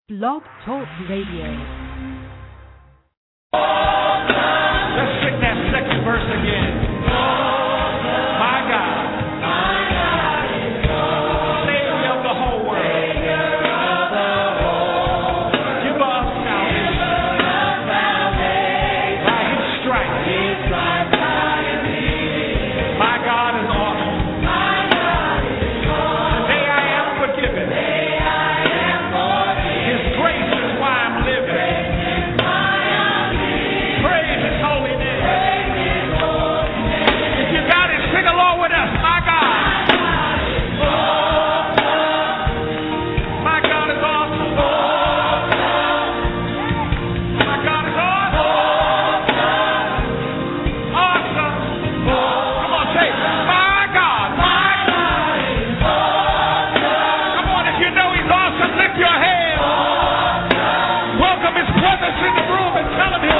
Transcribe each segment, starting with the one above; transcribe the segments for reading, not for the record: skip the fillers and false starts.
Blog Talk Radio. Let's sing that second verse again. My God, Savior of the whole world, give us salvation. By His stripes, my God is awesome. Today I am forgiven. His grace is why I'm living. Praise His holy name. If you got it, sing along with us. My God. My God is awesome. My God is awesome. Awesome. Come on, say, my God. My God is awesome. Come on, if you know He's awesome, lift your hands. Welcome His presence in the room and tell Him He's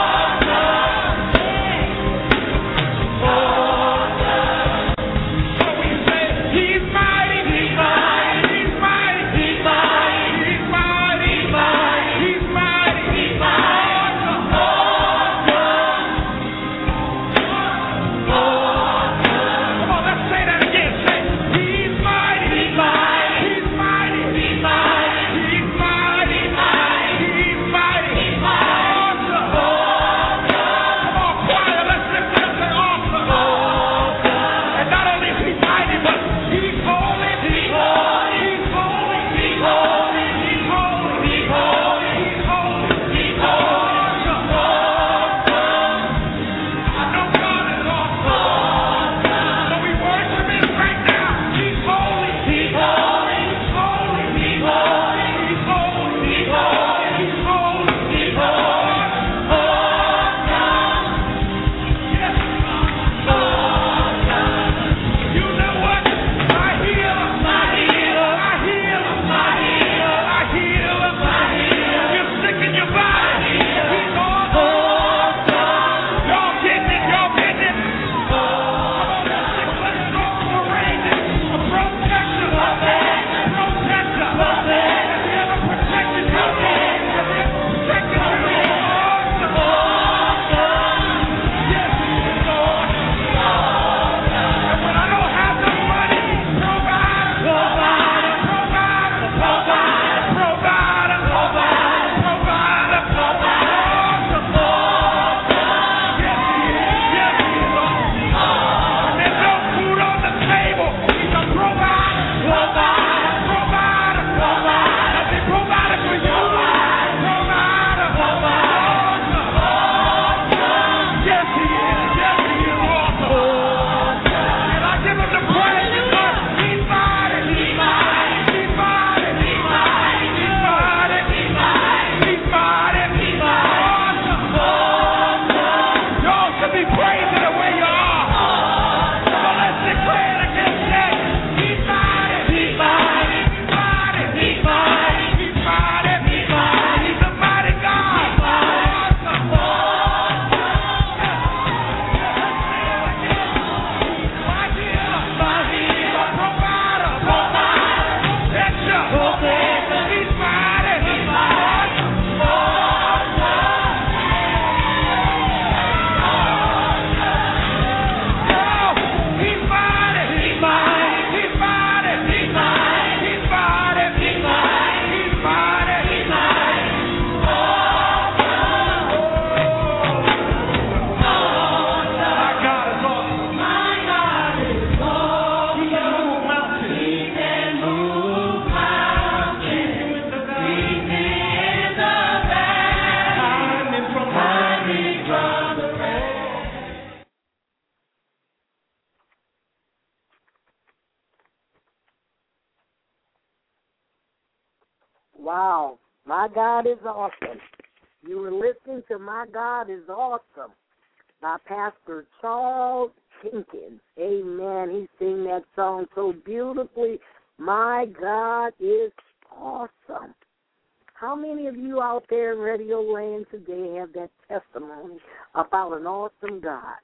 Wow, my God is awesome. You were listening to My God is Awesome by Pastor Charles Jenkins. Amen. He sang that song so beautifully. My God is awesome. How many of you out there in Radio Land today have that testimony about an awesome God?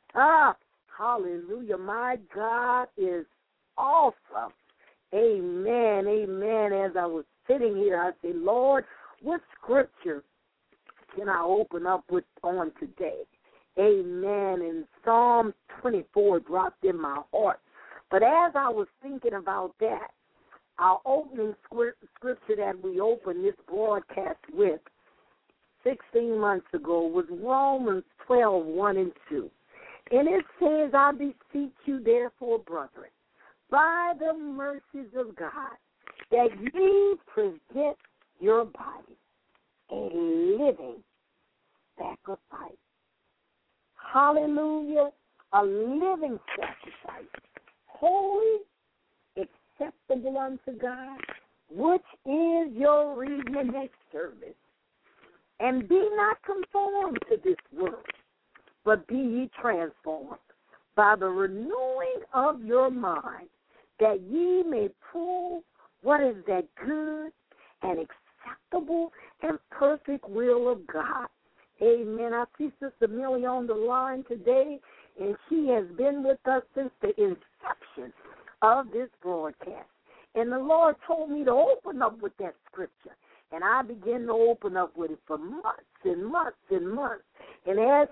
Hallelujah. My God is awesome. Amen. Amen. As I was sitting here, I said, Lord, What scripture can I open up with on today? Amen. And Psalm 24 dropped in my heart. But as I was thinking about that, our opening scripture that we opened this broadcast with 16 months ago was Romans 12, 1 and 2. And it says, I beseech you, therefore, brethren, by the mercies of God, that ye present your body a living sacrifice. Hallelujah. A living sacrifice. Holy, acceptable unto God, which is your reasonable next service. And be not conformed to this world, but be ye transformed by the renewing of your mind, that ye may prove what is that good and acceptable and perfect will of God. Amen. I see Sister Millie on the line today, and she has been with us since the inception of this broadcast. And the Lord told me to open up with that scripture. And I began to open up with it for months and months and months. And as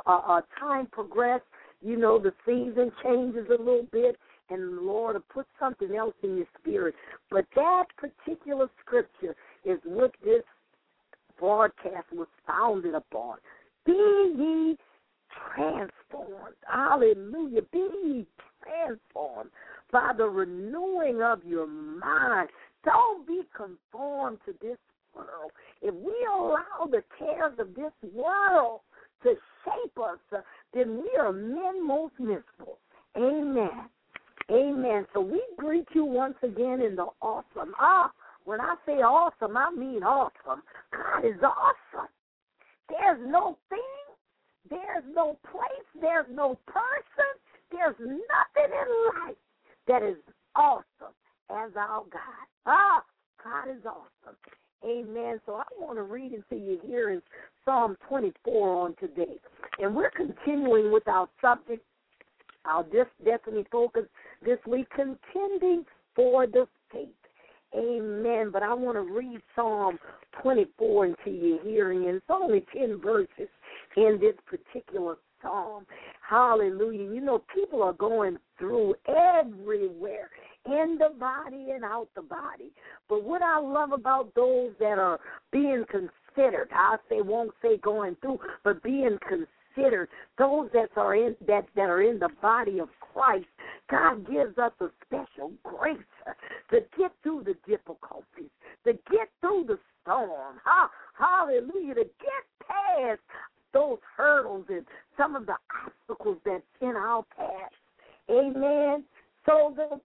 time progressed, you know, the season changes a little bit, and the Lord will put something else in your spirit. But that particular scripture is what this broadcast was founded upon. Be ye transformed. Hallelujah. Be ye transformed by the renewing of your mind. Don't be conformed to this world. If we allow the cares of this world to shape us, then we are men most miserable. Amen. Amen. So we greet you once again in the awesome. When I say awesome, I mean awesome. God is awesome. There's no thing, there's no place, there's no person, there's nothing in life that is awesome as our God. God is awesome. Amen. So I want to read into your hearing Psalm 24 on today. And we're continuing with our subject, our destiny focus this week, contending for the faith. Amen. But I want to read Psalm 24 into your hearing. And it's only 10 verses in this particular psalm. Hallelujah. You know, people are going through everywhere, in the body and out the body. But what I love about those that are being considered, won't say going through, but being considered, those that are in the body of Christ, God gives us a special grace to get through the difficulties, to get through the storm. Hallelujah, to get past those hurdles and some of the obstacles that's in our path. Amen. So the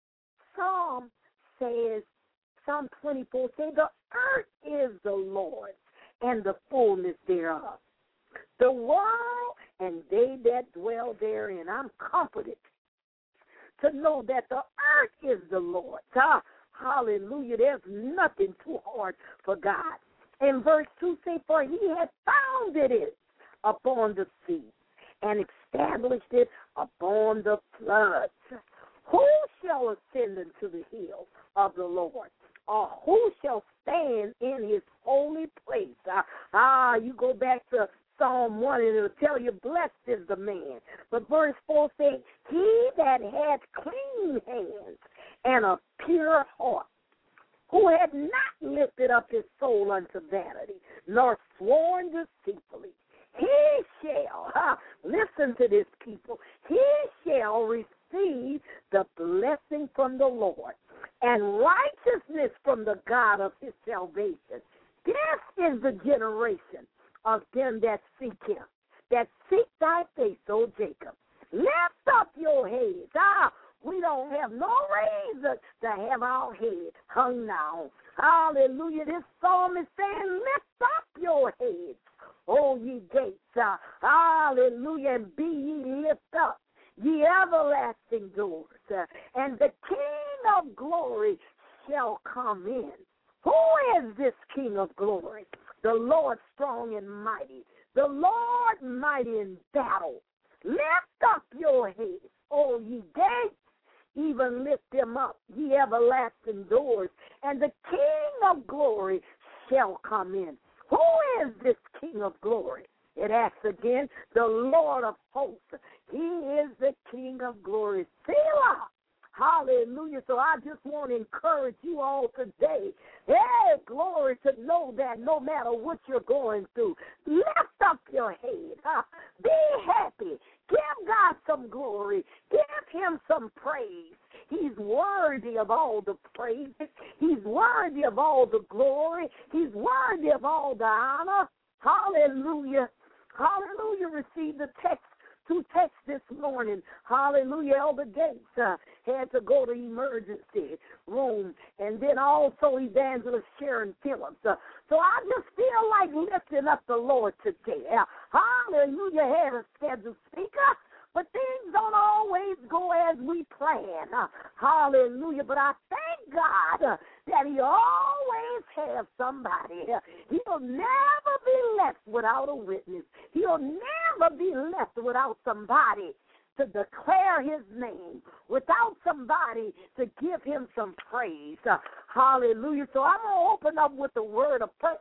Psalm says, Psalm 24 says, the earth is the Lord's and the fullness thereof, the world and they that dwell therein. I'm comforted to know that the earth is the Lord's. Hallelujah. There's nothing too hard for God. And verse 2 says, for he hath founded it upon the sea and established it upon the floods. Who shall ascend into the hill of the Lord? Or who shall stand in his holy place? You go back to Psalm 1 and it'll tell you, blessed is the man. But verse 4 says, he that hath clean hands and a pure heart, who had not lifted up his soul unto vanity, nor sworn deceitfully, he shall, listen to this, people, he shall receive the blessing from the Lord and righteousness from the God of his salvation. This is the generation of them that seek him, that seek thy face, O Jacob. Lift up your heads. We don't have no reason to have our head hung down. Hallelujah. This psalm is saying, lift up your heads, O ye gates. Hallelujah. And be ye lift up, ye everlasting doors. And the King of glory shall come in. Who is this King of glory? The Lord strong and mighty, the Lord mighty in battle. Lift up your heads, O ye gates, even lift them up, ye everlasting doors, and the King of glory shall come in. Who is this King of glory? It asks again, the Lord of hosts. He is the King of glory. Selah. Hallelujah. So I just want to encourage you all today. Hey, glory, to know that no matter what you're going through, lift up your head. Be happy. Give God some glory. Give him some praise. He's worthy of all the praise. He's worthy of all the glory. He's worthy of all the honor. Hallelujah. Hallelujah. Receive the text. Two texts this morning. Hallelujah. Elder Gates had to go to emergency room. And then also Evangelist Sharon Phillips. So I just feel like lifting up the Lord today. Hallelujah. Had a scheduled speaker. But things don't always go as we plan. Hallelujah. But I thank God that he always has somebody. He'll never be left without a witness. He'll never be left without somebody to declare his name, without somebody to give him some praise. Hallelujah. So I'm going to open up with the word of prayer.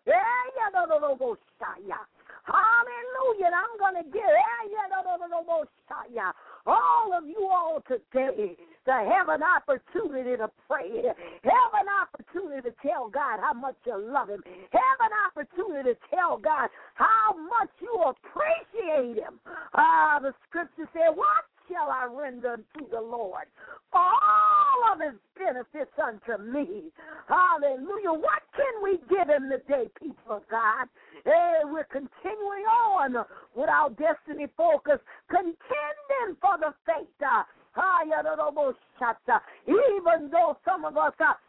Hallelujah. And I'm going to give all of you all today to have an opportunity to pray, have an opportunity to tell God how much you love him, have an opportunity to tell God how much you appreciate him. The scripture said, what shall I render to the Lord for all of his benefits unto me? Hallelujah. What can we give him today, people of God? Hey, we're continuing on with our destiny focus, contending for the faith. Even though some of us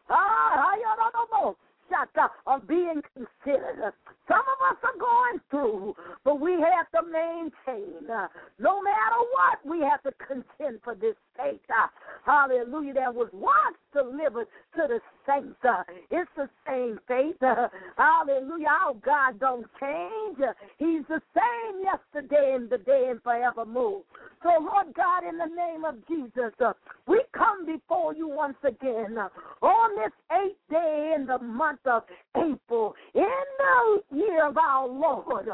are being considered. Some of us are going through, but we have to maintain. No matter what, we have to contend for this faith. Hallelujah. That was once delivered to the saints. It's the same faith. Hallelujah. Our God don't change. He's the same yesterday and today and forevermore. So, Lord God, in the name of Jesus, we come before you once again on this 8th day in the month of April, in the year of our Lord,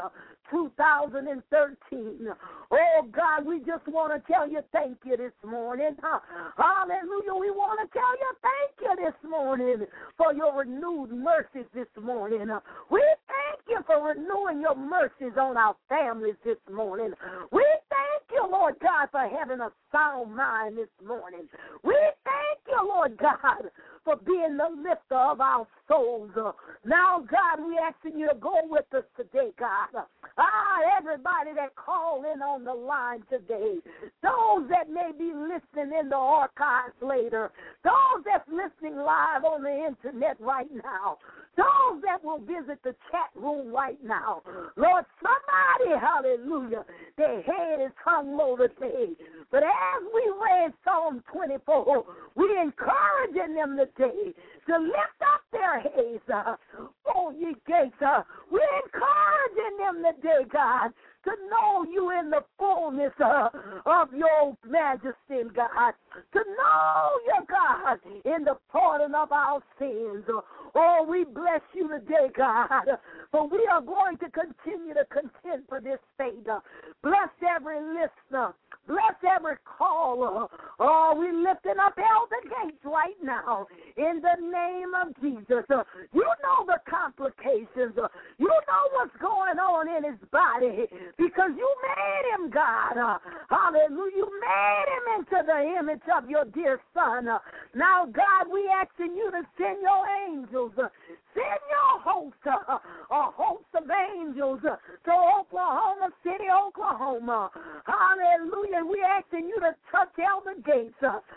2013. Oh, God, we just want to tell you thank you this morning. Hallelujah. We want to tell you thank you this morning for your renewed mercies this morning. We thank you for renewing your mercies on our families this morning. We thank you, Lord God, for having a sound mind this morning. We thank you, Lord God, for being the lifter of our souls. Now, God, we asking you to go with us today, God. Everybody that called in on the line today, those that may be listening in the archives later, those that's listening live on the internet right now, those that will visit the chat room right now. Lord, somebody, hallelujah, their head is hung low today. But as we read Psalm 24, we encouraging them today to lift up their heads, oh ye gates. We're encouraging them today, God, to know you in the fullness of your majesty, God, to know you, God, in the pardon of our sins. Oh, we bless you today, God, for we are going to continue to contend for this faith. Bless every listener. Bless every caller. Oh, we're lifting up Elder Gates right now in the name of Jesus. You know the complications. You know what's going on in his body because you made him, God. Hallelujah. You made him into the image of your dear son. Now, God, we asking you to send your angels. Send your host, a host of angels to Oklahoma City, Oklahoma. Hallelujah. We asking you to touch Elder Gates.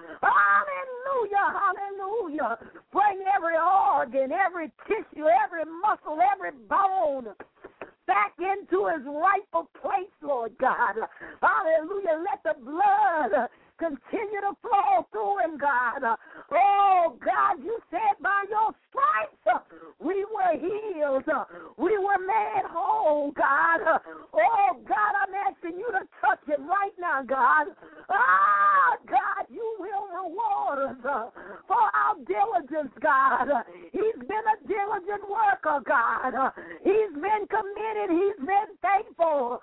Hallelujah. Hallelujah. Bring every organ, every tissue, every muscle, every bone back into his rightful place, Lord God. Hallelujah. Let the blood continue to flow through him, God. Oh, God, you said by your stripes we were healed. We were made whole, God. Oh, God, I'm asking you to touch him right now, God. God, you will reward Jesus, for our diligence, God. He's been a diligent worker, God. He's been committed. He's been faithful.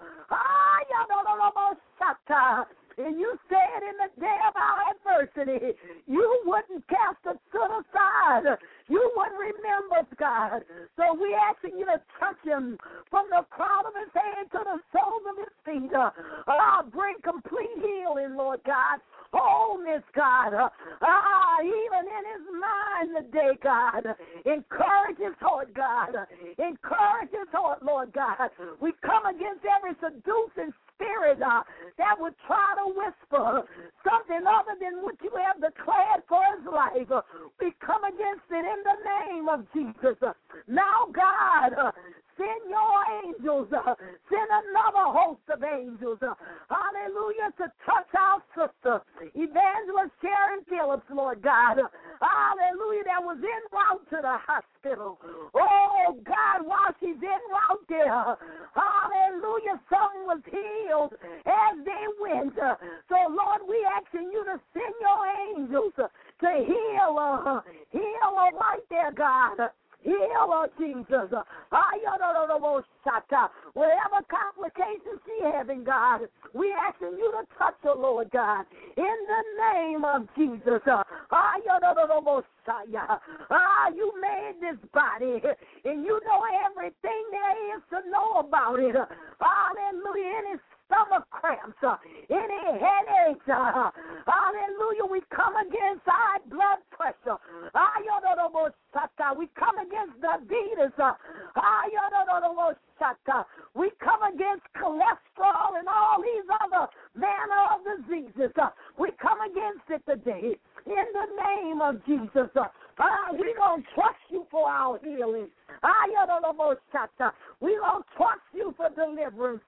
And you said in the day of our adversity, you wouldn't cast us to the side. You wouldn't remember us, God. So we asking you to touch him from the crown of his head to the soles of his feet. Bring complete healing, Lord God. Wholeness, God. Even in his mind today, God. Encourage his heart, God. Encourage his heart, Lord God. We come against every seducing spirit that would try to whisper something other than what you have declared for his life. We come against it in the name of Jesus. Now, God, send your angels. Send another host of angels. Hallelujah, to touch our sister, Evangelist Sharon Phillips, Lord God. Hallelujah, that was en route to the hospital. Oh, God, while she's en route there, hallelujah, some was healed as they went. So, Lord, we asking you to send your angels to heal her. Heal her right there, God. Heal her, Jesus. Whatever complications she having, God, we asking you to touch her, Lord God. In the name of Jesus. You made this body, and you know everything there is to know about it. Hallelujah. Any stomach cramps, any headaches, hallelujah, we come against high blood pressure. We come against diabetes. We come against cholesterol and all these other manner of diseases. We come against it today in the name of Jesus. We're going to trust you for our healing. We're going to trust you for deliverance.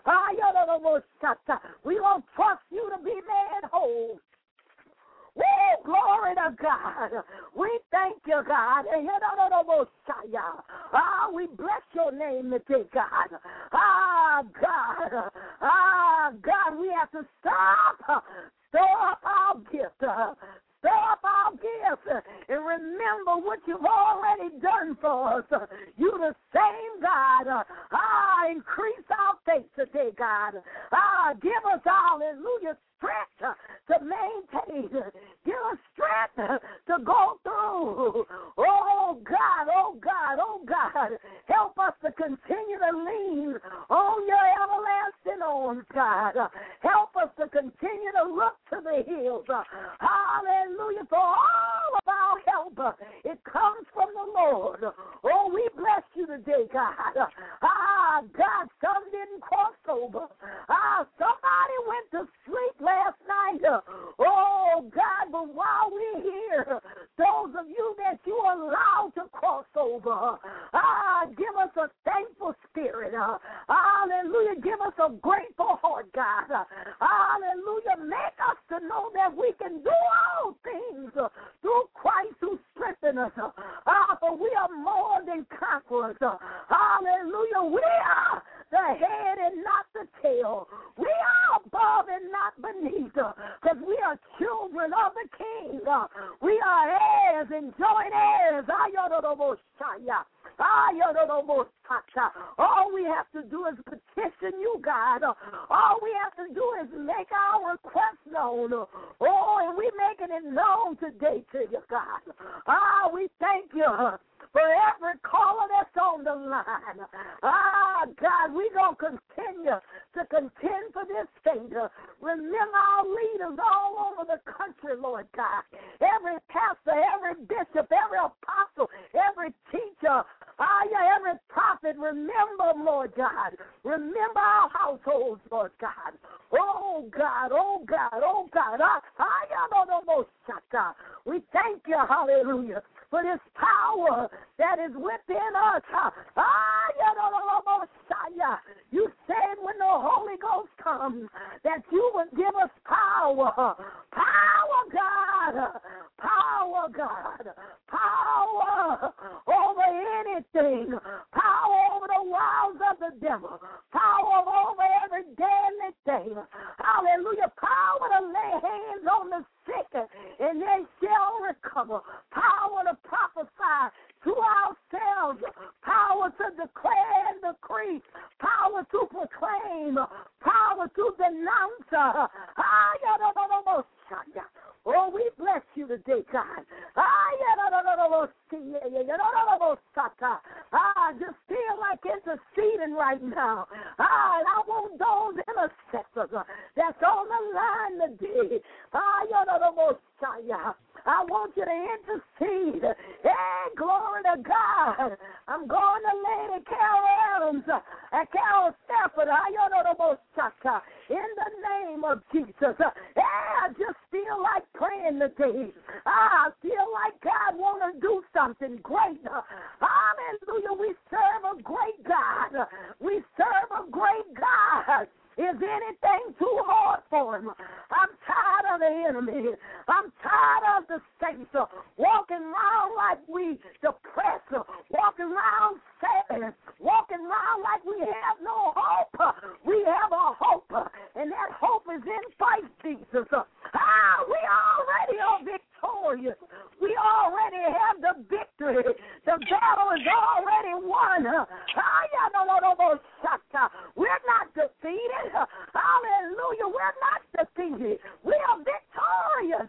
We're going to trust you to be made whole. Woo, glory to God. We thank you, God. We bless your name today, God. God. God, we have to stop. Stir up our gift. Stir up our gifts and remember what you've already done for us. You the same God. Increase our faith today, God. Give us, hallelujah, strength to maintain. Give us strength to go through. Oh, God, oh, God, oh, God. Help us to continue to lean on your everlasting arms, God. Help us to continue to look to the hills. Hallelujah. For all of our help, it comes from the Lord. Oh, we bless you today, God. God, some didn't cross over. Somebody went to sleep last night. Oh, God, but while we're here, those of you that you allowed to cross over, give us a thankful spirit. Hallelujah. Give us a grateful heart, God. Hallelujah. Make us to know that we can do all things through Christ who strengthens us. For we are more than conquerors. Hallelujah. We are the head and not the tail. We are above and not beneath, because we are children of the King. We are heirs and joint heirs. All we have to do is petition you, God. All we have to do is make our request known. Oh, and we're making it known today to you, God. We thank you for every caller that's on the line. God, we're going to continue to contend for this state. Remember our leaders all over the country, Lord God. Every pastor, every bishop, every apostle, every teacher, every prophet, remember them, Lord God. Remember our households, Lord God. Oh, God, oh, God, oh, God. We thank you, hallelujah, for this power that is within us. You said when the Holy Ghost comes that you would give us power. Power, God. Power, God. Power over anything. Power over the wiles of the devil. Power over every deadly thing. Hallelujah. Power to lay hands on the sick and they shall declare and decree, power to proclaim, power to denounce. Oh, we bless you today, God. Just feel like interceding right now. I want those intercessors that's on the line today. I want you to intercede. Hey, glory to God. I'm going to Lady Carol Adams and Carol Stafford. In the name of Jesus. I just feel like praying today. I feel like God want to do something great. Hallelujah. We serve a great God. We serve a great God. Is anything too hard for him? I'm tired of the enemy. I'm tired of the saints walking around like we depressed, walking around sad, walking around like we have no hope. We have a hope, and that hope is in Christ Jesus. We already are victorious. We already have the victory. The battle is already won. We're not defeated. Hallelujah. We're not defeated. We are victorious.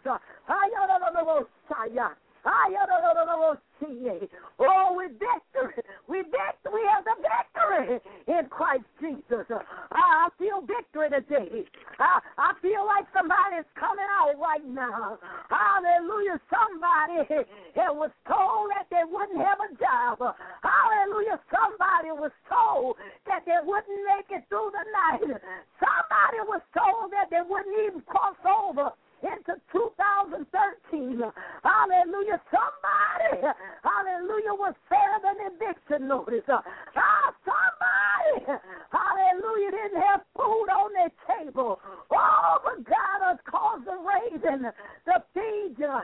Oh, with victory. We have the victory in Christ Jesus. I feel victory today. I feel like somebody's coming out right now. Hallelujah. Somebody was told that they wouldn't have a job. Hallelujah. Somebody was told that they wouldn't make it through the night. Somebody was told that they wouldn't even cross over into 2013. Hallelujah. Somebody, hallelujah, was served an eviction notice. Somebody, hallelujah, didn't have food on their table. Oh, but God has caused the raven to feed you.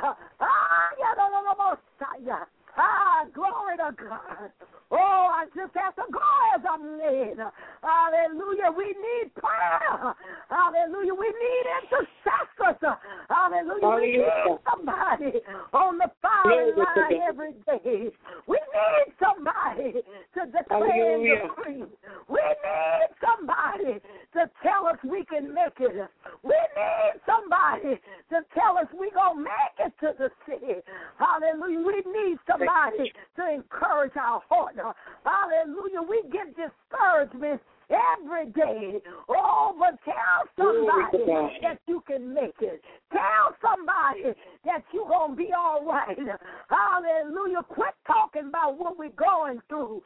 Glory to God. Oh, I just have to go as I'm led. Hallelujah. We need prayer. Hallelujah. We need intercessors. Hallelujah. We need somebody on the firing line every day. We need somebody to declare and decree. We need somebody to tell us we can make it. We need somebody to tell us we're going to make it to the city. Hallelujah. We need somebody to encourage our heart. Hallelujah. We get discouragement every day. Oh, but tell somebody that you can make it. Tell somebody that you're going to be all right. Hallelujah. Quit talking about what we're going through.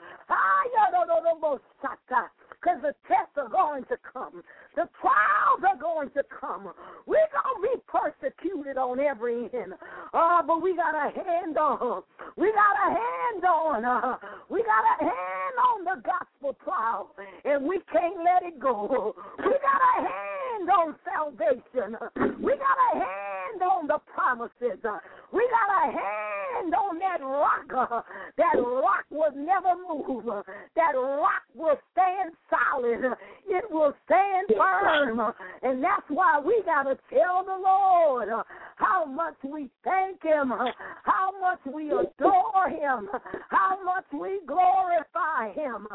Because the tests are going to come. The trials are going to come. We're going to be persecuted on every end. But we got a hand on. We got a hand on. We got a hand on the gospel plow. And we can't let it go. We got a hand on salvation. We got a hand on the promises. We got a hand on that rock. That rock will never move. That rock will stand solid. It will stand firm. And that's why we got to tell the Lord how much we thank him, how much we adore him, how much we glorify him.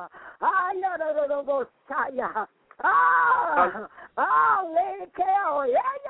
Lady Carol,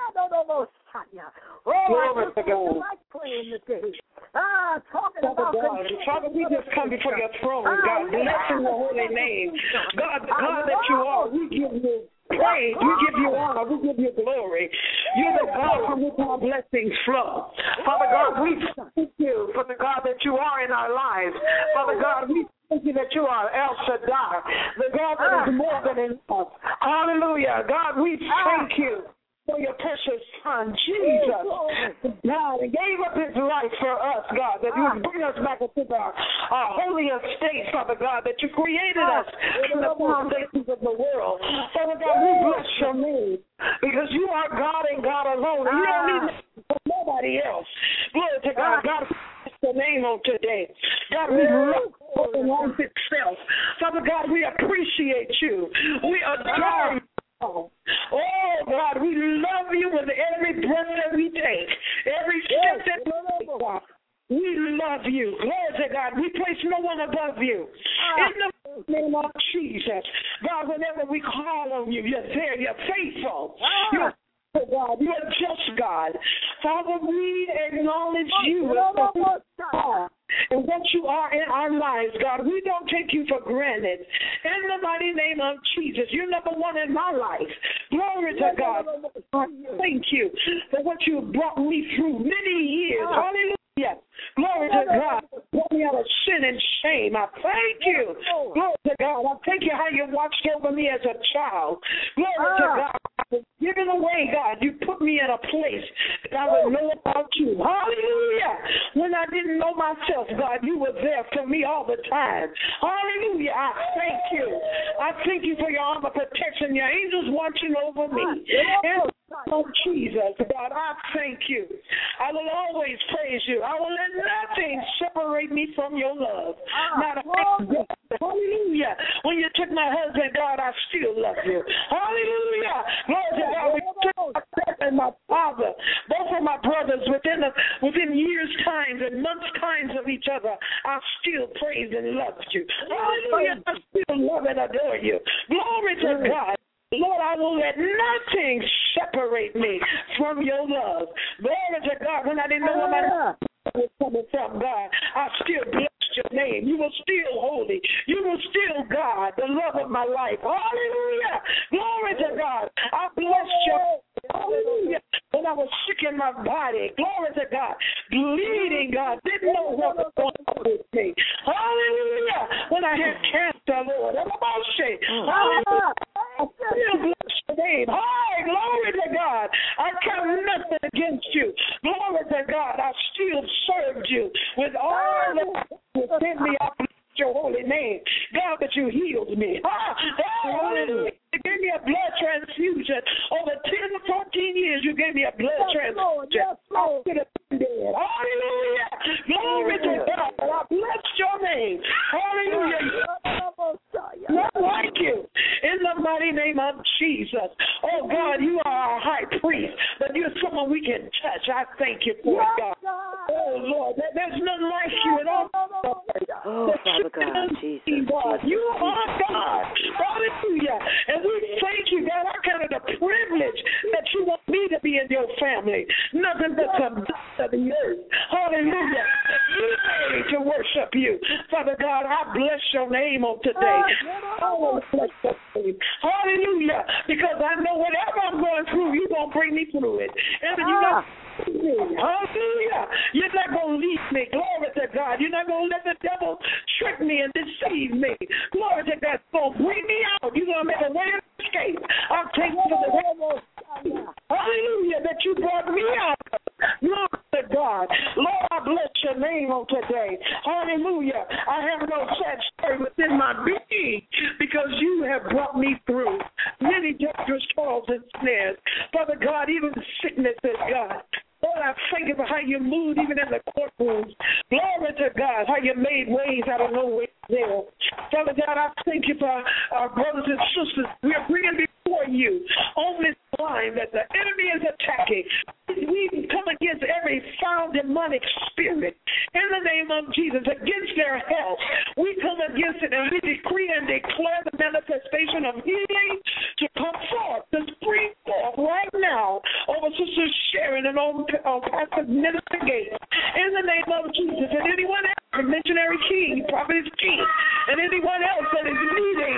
I just feel like praying today. Talking about God. Father, we just come before your throne, God, blessing your holy name. God, the God that you are, we give you praise, we give you honor, we give you glory. You're the God from which our blessings flow. Father God, we thank you for the God that you are in our lives. Father God, we thank you that you are El Shaddai, the God that is more than enough. Hallelujah. God, we thank you for your precious Son, Jesus, God, and gave up his life for us, God, that you would bring us back into our holy estate, Father God, that you created us in the foundations of the world. Father God, we bless your name because you are God and God alone. And you don't need nobody else. Glory to God. God, bless your name on today. God, we love life itself. Father God, we appreciate you. We adore you. Oh, God, we love you with every breath that we take, every step that we take, God. We love you. Glory to God. We place no one above you. In the the name of Jesus. God, whenever we call on you, you're there. You're faithful. You're God, you're a just God. Father, we acknowledge you as and what you are in our lives, God. We don't take you for granted. In the mighty name of Jesus, you're number one in my life. Glory to God. Thank you for what you brought me through many years. Hallelujah. Glory to God. Brought me out of sin and shame. I thank you. Glory to God. I thank you how you watched over me as a child. Glory to God. Giving away, God, you put me in a place that I would know about you. Hallelujah. When I didn't know myself, God, you were there for me all the time. Hallelujah. I thank you. I thank you for your arm of protection, your angels watching over me. And oh, Jesus, God, I thank you. I will always praise you. I will let nothing separate me from your love. Not a thing. Hallelujah. When you took my husband, God, I still love you. Hallelujah. Glory to God. We took my brother and my father, both of my brothers, within years' times and months' times of each other, I still praise and love you. Hallelujah. I still love and adore you. Glory to God. Lord, I will let nothing separate me from your love. Glory to God. When I didn't know where my was coming from, God, I still bless your name. You were still holy. You were still God, the love of my life. Hallelujah. Glory to God. I bless your hallelujah. When I was sick in my body, glory to God, bleeding, God, didn't know what was going on with me. Hallelujah. When I had cancer, Lord, hallelujah. I still bless your name. Hi, glory to God. I count nothing against you. Glory to God. I still served you with all that within me. I bless your holy name. God, that you healed me. Hallelujah. You gave me a blood transfusion. Over 10 to 14 years, you gave me a blood transfusion. I could have been dead. Hallelujah. Glory to God. I bless your name. Hallelujah. Not like you. In the mighty name of Jesus. Oh, God, you are our high priest, but you're someone we can touch. I thank you for it, God. Oh, Lord, there's none like you at all. Oh, Father God, Jesus. God. You are God. Hallelujah. And we thank you, God. I count it a privilege that you want me to be in your family. Nothing but the dust of the earth. Hallelujah. You made to worship you. Father God, I bless your name on today. Oh, bless your name. Hallelujah. Because I know whatever I'm going through, you're going to bring me through it. And you know, hallelujah. You're not going to leave me. Glory to God. You're not going to let the devil trick me and deceive me. Glory to God. So bring me out. You're going to make a way of escape. I'll take you to the way. Hallelujah. That you brought me out. Glory to God. Lord, I bless your name on today. Hallelujah. I have no sad story within my being because you have brought me through many dangerous falls and snares. Father God, even sicknesses, God. Lord, I thank you for how you moved even in the courtrooms. Glory to God, how you made ways out of no way there. Father God, I thank you for our brothers and sisters. We are bringing before you on this line that the enemy is attacking. We come against every foul demonic spirit in the name of Jesus, against their health. We come against it and we decree and declare the manifestation of healing to come forth, to spring forth right now over Sister Sharon and over Pastor Minister Gates. In the name of Jesus, and anyone else, Missionary King, Prophet King, and anyone else that is needing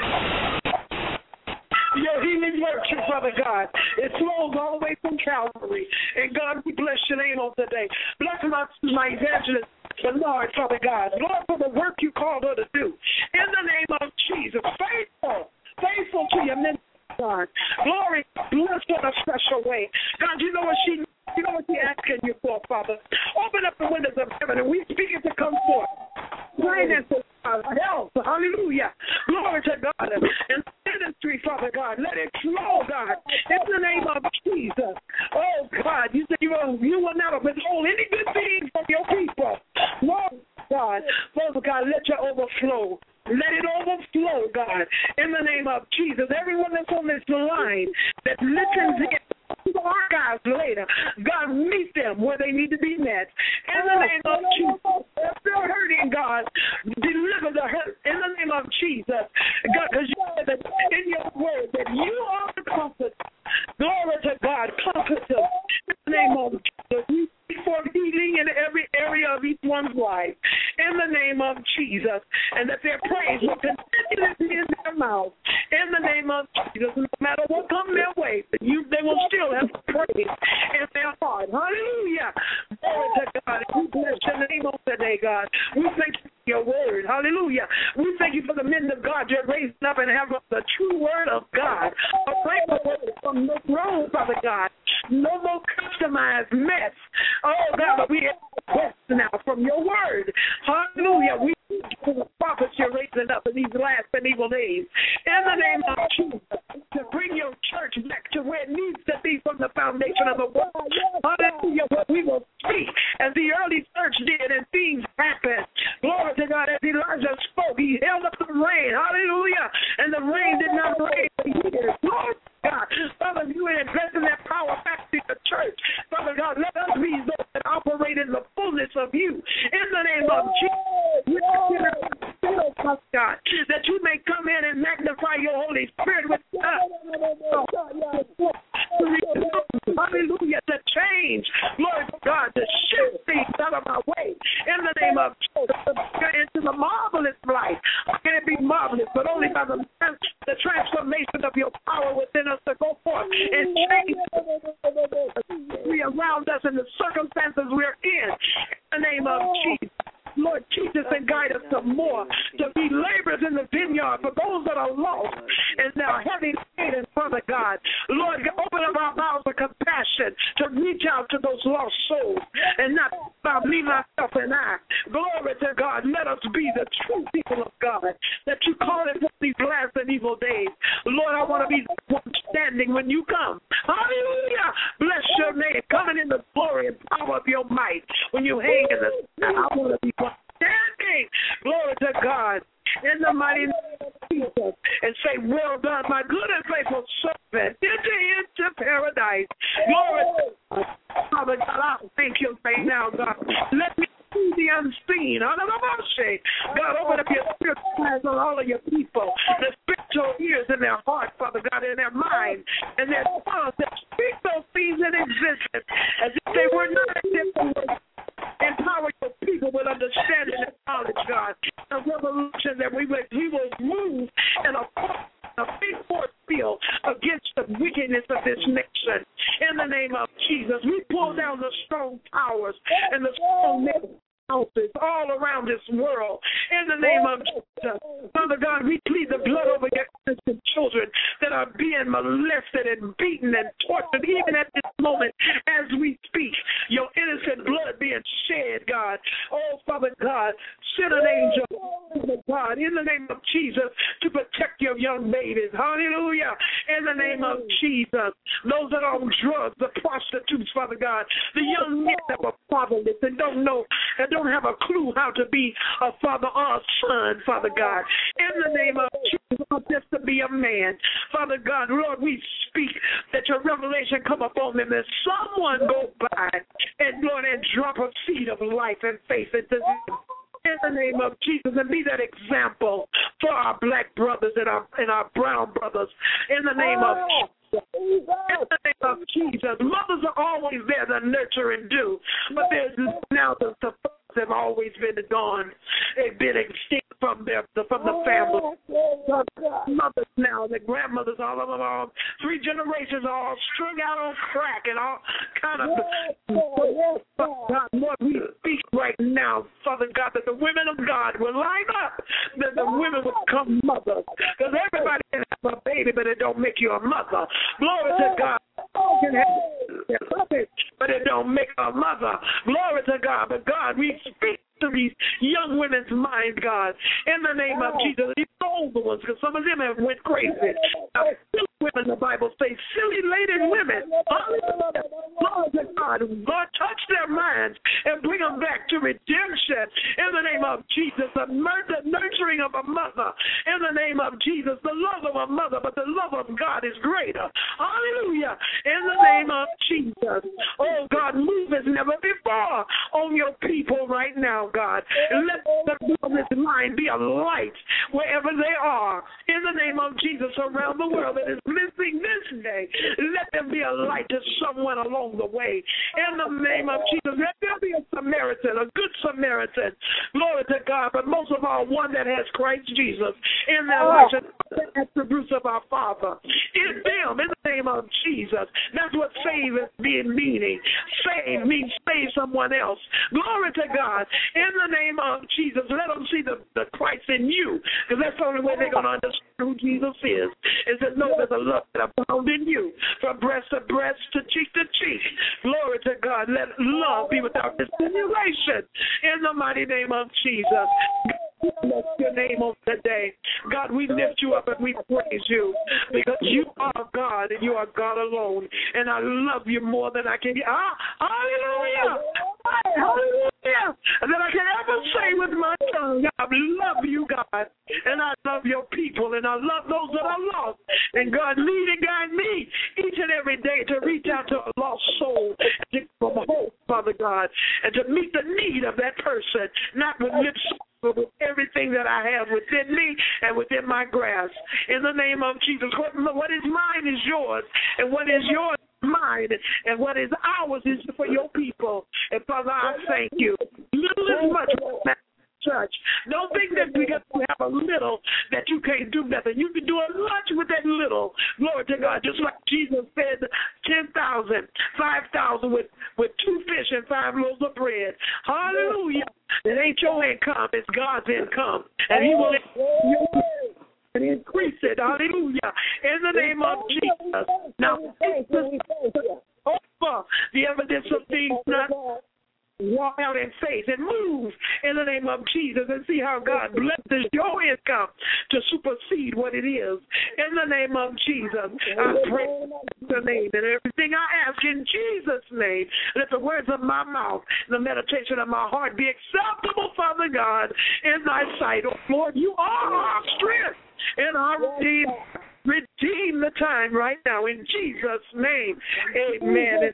your healing virtue, Father God. It flows all the way from Calvary. And God, we bless your name on today. Bless my evangelist, the Lord, Father God. Lord, for the work you called her to do. In the name of Jesus. Faithful to your ministry, God. Glory, bless her in a special way. God, you know what she's asking you for, Father. Open up the windows of heaven and we speak it to come forth. Finances, health, hallelujah. Glory to God. And ministry, Father God, let it flow, God, in the name of Jesus. Oh, God, you said you will not withhold any good thing from your people. Lord God, Father God, let your overflow. Let it overflow, God, in the name of Jesus. Everyone that's on this line that listens in, to the archives later. God, meet them where they need to be met. In the name of Jesus, if they're hurting, God, deliver the hurt. In the name of Jesus, God, because you said that in your word that you are the comforter. Glory to God, comforter. In the name of Jesus, we speak for healing in every area of each one's life. In the name of Jesus, and that their praise will continue to be in their mouth. In the name of Jesus, no matter what comes their way, they will still have praise in their heart. Hallelujah. Glory to God. We bless your name on today, God. We thank you for your word. Hallelujah. We thank you for the men of God you're raising up and have the true word of God. A faithful word from the throne, Father God. No more customized mess. Oh, God, but we have rest now from your word. Hallelujah. We for the prophets you're raising up in these last and evil days. In the name of Jesus, to bring your church back to where it needs to be from the foundation of the world. Hallelujah. What we will speak as the early church did and things happen. Glory to God. As Elijah spoke, he held up the rain. Hallelujah. And the rain did not rain for years. Glory to God. Father, you are investing that power back to the church. Father God, let us be those that operate in the fullness of you. In the name of Jesus. God, that you may come in and magnify your Holy Spirit with us. Hallelujah, to change. Glory to God, to shift things out of our way. In the name of Jesus, into the marvelous life. How can it be marvelous? But only by the transformation of your power within us to go forth and change we around us in the circumstances we're in. In the name of Jesus. Lord, teach us and guide us some more to be laborers in the vineyard for those that are lost and now heavy laden, Father God. Lord, open up our mouths of compassion to reach out to those lost souls and not about me, myself, and I. Glory to God. Let us be the true people of God that you call it for these last and evil days. Lord, I want to be one standing when you come. Hallelujah. Bless your name. Coming in the glory and power of your might when you hang in the sky. I want to be standing. Glory to God. In the mighty name of Jesus. And say, well done, my good and faithful servant. Enter into paradise. Glory to God. Father God, I thank you right now, God. Let me see the unseen. God, open up your spiritual eyes on all of your people. The spiritual ears in their heart, Father God, in their mind, and their tongues that speak those things in existence as if they were not existent. Empower your people with understanding and knowledge, God. A revolution that we will move in a big force field against the wickedness of this nation. In the name of Jesus, we pull down the strong towers and the strong houses all around this world. In the name of Jesus, Father God, we plead the blood over your innocent children that are being molested and beaten and tortured, even at this moment as we speak. Your innocent blood being shed, God. Oh, Father God, send an angel, Father God, in the name of Jesus, to protect your young babies. Hallelujah. In the name of Jesus, those that are on drugs, the prostitutes, Father God, the young men that were fatherless and don't know and don't have a clue how to be a father or a son, Father God. In the name of Jesus, just to be a man. Father God, Lord, we speak that your revelation come upon them, that someone go by and, Lord, and drop a seed of life and faith into them. In the name of Jesus, and be that example for our black brothers and our brown brothers. In the name of Jesus. In the name of Jesus. Mothers are always there to nurture and do, but there's now the have always been gone. They've been extinct from the family. Mothers now, the grandmothers, all of them are 3 generations are all strung out on crack and all kind of. God, Lord, we speak right now, Father God, that the women of God will line up, that the women will become mothers. Because everybody can have a baby, but it don't make you a mother. Glory to God. Can have a puppet, but it don't make a mother. Glory to God. But God, we speak to these young women's mind, God, in the name of Jesus. These older ones, because some of them have went crazy. Now, silly women, the Bible says, silly laden women. Glory to God. God. Lord, touch their minds and bring them back to redemption in the name of Jesus. The nurturing of a mother in the name of Jesus. The love of a mother, but the love of God is greater. Hallelujah. In the name of Jesus. Oh, God, move as never before on your people right now, God. Let this mind be a light wherever they are. In the name of Jesus, around the world that is missing this day, let there be a light to someone along the way. In the name of Jesus, let there be a Samaritan, a good Samaritan. Glory to God, but most of all, one that has Christ Jesus in their lives. And the attributes of our Father in them, in the name of Jesus. That's what save is meaning. Save means save someone else. Glory to God. In the name of Jesus, let them see the Christ in you, because that's the only way they're going to understand who Jesus is to know there's a love that abounds in you, from breast to breast, to cheek to cheek. Glory to God. Let love be without dissimulation in the mighty name of Jesus. Bless your name on today. God, we lift you up and we praise you because you are God and you are God alone. And I love you more than I can. Hallelujah. Hallelujah. Than I can ever say with my tongue. I love you, God. And I love your people. And I love those that are lost. And God, lead and guide me each and every day to reach out to a lost soul and to give them hope, Father God, and to meet the need of that person, not with lips, but with everything that I have within me and within my grasp. In the name of Jesus, what is mine is yours, and what is yours is mine, and what is ours is for your people. And Father, I thank you. Little is much. Church. Don't think that because you have a little that you can't do nothing. You can do a lot with that little. Glory to God. Just like Jesus fed 10,000, 5,000 with 2 fish and 5 loaves of bread. Hallelujah. It ain't your income. It's God's income. And he will increase it. Hallelujah. In the name of Jesus. Now, over the evidence of things not walk out in faith and move in the name of Jesus and see how God blesses your income to supersede what it is. In the name of Jesus, I pray the name and everything I ask in Jesus' name. Let the words of my mouth, the meditation of my heart be acceptable, Father God, in thy sight. Oh, Lord, you are our strength and our redeemer. Redeem the time right now in Jesus' name. Amen.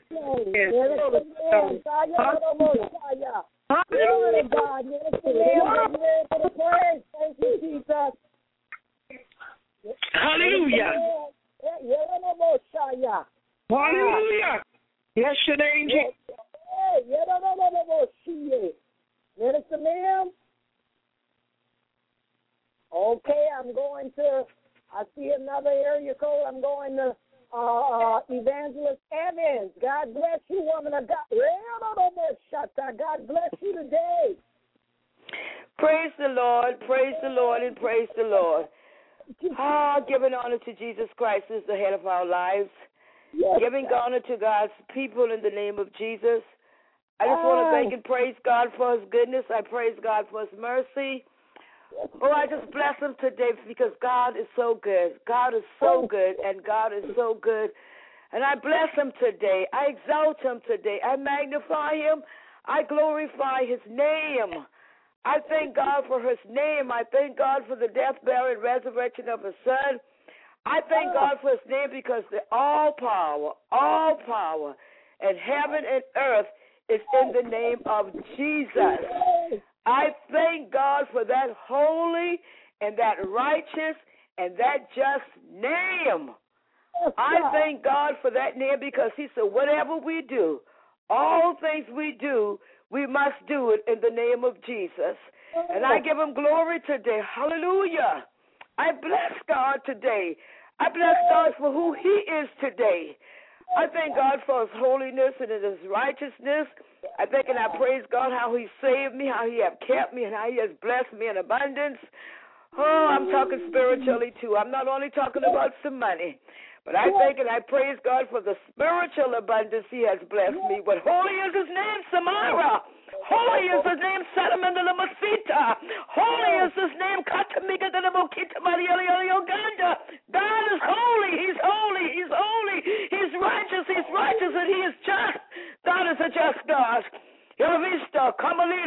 Hallelujah. Hallelujah. Bless your name, Minister Ma'am. Okay, I'm going to. I see another area code. I'm going to Evangelist Evans. God bless you, woman of God. God bless you today. Praise the Lord, and praise the Lord. Giving honor to Jesus Christ is the head of our lives. Yes, giving honor to God's people in the name of Jesus. I just want to thank and praise God for his goodness. I praise God for his mercy. Oh, I just bless him today because God is so good. God is so good, and God is so good. And I bless him today. I exalt him today. I magnify him. I glorify his name. I thank God for his name. I thank God for the death, burial, and resurrection of his son. I thank God for his name because the all power in heaven and earth is in the name of Jesus. I thank God for that holy and that righteous and that just name. I thank God for that name because he said whatever we do, all things we do, we must do it in the name of Jesus. And I give him glory today. Hallelujah. I bless God today. I bless God for who he is today. I thank God for his holiness and his righteousness. I thank and I praise God how he saved me, how he has kept me, and how he has blessed me in abundance. Oh, I'm talking spiritually too. I'm not only talking about some money, but I thank and I praise God for the spiritual abundance he has blessed me. But holy is his name, Samara. Holy is his name, Solomon de la Masita. Holy is his name, Katamika de la Mokita Maria Uganda. God is holy. He's holy. He's holy. He's righteous, and he is just. God is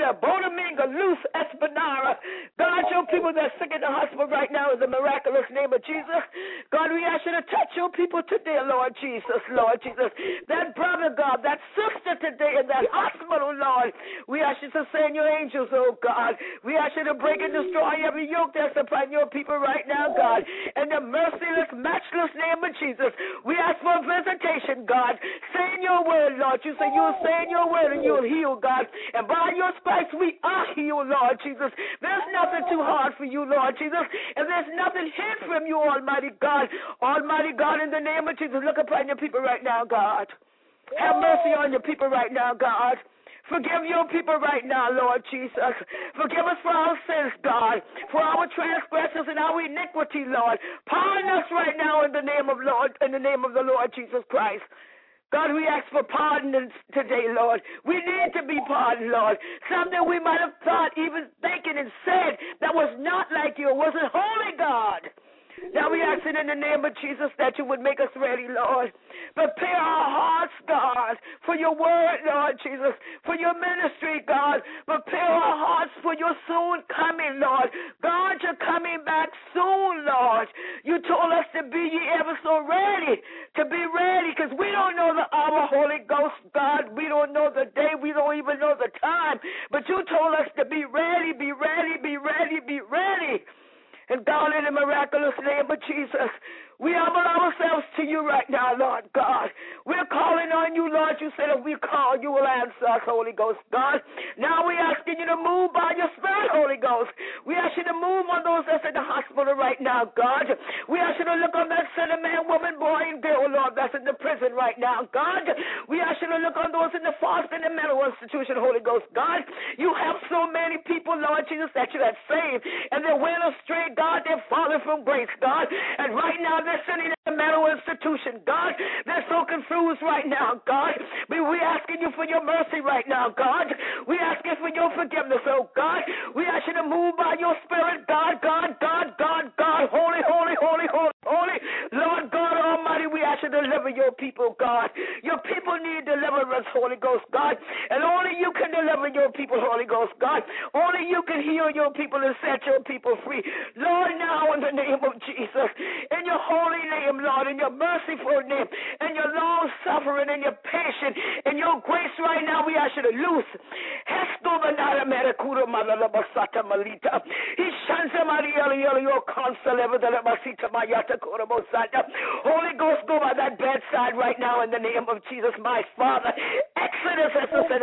Bonaminga, loose Espinara. God, your people that are sick in the hospital right now in the miraculous name of Jesus. God, we ask you to touch your people today, Lord Jesus, Lord Jesus. That brother, God, that sister today in that hospital, Lord, we ask you to send your angels, oh God. We ask you to break and destroy every yoke that's upon your people right now, God. In the merciless, matchless name of Jesus, we ask for a visitation, God. Say in your word, Lord. You say you'll say in your word and you'll heal, God. And by your stripes we are healed, Lord Jesus. There's nothing too hard for you, Lord Jesus. And there's nothing hid from you, Almighty God. Almighty God, in the name of Jesus, look upon your people right now, God. Have mercy on your people right now, God. Forgive your people right now, Lord Jesus. Forgive us for our sins, God, for our transgressions and our iniquity, Lord. Pardon us right now in the name of the Lord Jesus Christ. God, we ask for pardon today, Lord. We need to be pardoned, Lord. Something we might have thought, even thinking and said that was not like you, wasn't holy, God. Now we ask it in the name of Jesus that you would make us ready, Lord. Prepare our hearts, God, for your word, Lord Jesus, for your ministry, God. Prepare our hearts for your soon coming, Lord. God, you're coming back soon, Lord. You told us to be ye ever so ready, to be ready, because we don't know the hour, Holy Ghost, God. We don't know the day. We don't even know the time. But you told us to be ready, be ready, be ready, be ready. And God, in the miraculous name of Jesus, we humble ourselves to you right now, Lord God. We're calling on you, Lord. You said if we call, you will answer us, Holy Ghost, God. Now we're asking you to move by your Spirit, Holy Ghost. We ask you to move on those that's in the hospital right now, God. We ask you to look on that sinner, man, woman, boy, and girl, Lord, that's in the prison right now, God. We ask you to look on those in the foster and the mental institution, Holy Ghost, God. You have so many people, Lord Jesus, that you have saved, and they went astray, God. They're falling from grace, God. And right now, they're sitting in the mental institution, God. They're so confused right now, God. We're asking you for your mercy right now, God. We're asking for your forgiveness, oh God. We ask you to move by your Spirit, God, God, God, God, God. Holy, holy, holy, holy, holy. Lord God Almighty, we ask you to deliver your people, God. Your people need deliverance, Holy Ghost, God. And only you can deliver your people, Holy Ghost, God. Only you can heal your people and set your people free. Lord, now in the name of Jesus, in your holy name, Lord, in your merciful name, in your long suffering, and your patience, in your grace right now, we ask you to loose. Holy Ghost, go by that bedside right now in the name of Jesus, my Father. Exodus,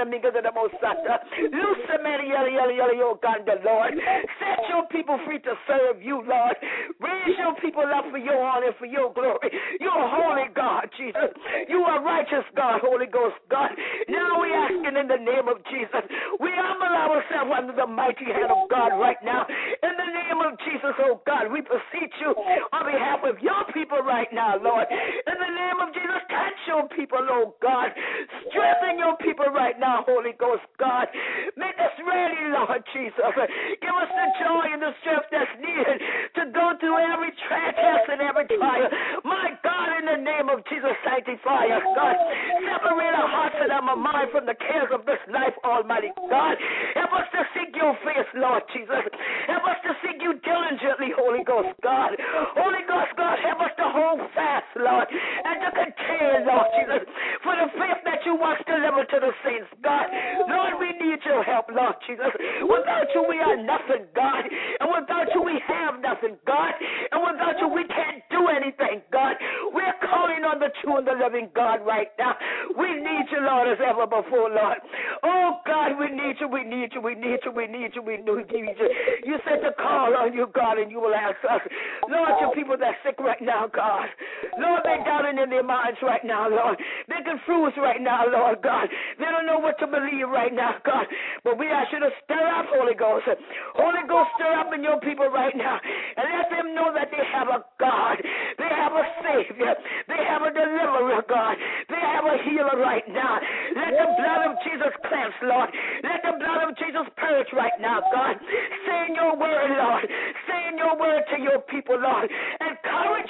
loose the Lord. Set your people free to serve you, Lord. Raise your people up for your honor, for your glory. You are holy, God, Jesus. You are righteous, God, Holy Ghost, God. Now we asking in the name of Jesus. We humble ourselves under the mighty hand of God right now. In the name of Jesus, oh God, we beseech you on behalf of your people right now, Lord. In the name of Jesus, touch your people, oh God. Strengthen your people right now, Holy Ghost, God. Make us ready, Lord Jesus. Give us the joy and the strength that's needed to go through every test and every trial. My God, in the name of Jesus, sanctify us, God. Separate our hearts and our mind from the cares of this life, Almighty God. Help us to seek your face, Lord Jesus. Help us to seek you diligently, Holy Ghost, God. Holy Ghost, God, help us to hold fast, Lord, and to continue, Lord Jesus, for the faith that you want to deliver to the saints, God. Lord, we need your help, Lord Jesus. Without you, we are nothing, God. And without you, we have nothing, God. And without you, we can't do anything, God. We're calling on the true and the living God right now. We need you, Lord, as ever before, Lord. Oh, God, we need you, we need you, we need you, we need you, we need you. You said to call on you, God, and you will answer us. Lord, your people that are sick right now, God. Lord, they're doubting in their minds right now, Lord. They're confused right now, Lord God. They don't know what to believe right now, God. But we ask you to stir up, Holy Ghost. Holy Ghost, stir up in your people right now. And let them know that they have a God. They have a Savior. They have a deliverer, God. They have a healer right now. Let the blood of Jesus cleanse, Lord. Let the blood of Jesus purge right now, God. Say in your word, Lord. Say in your word to your people, Lord. Encourage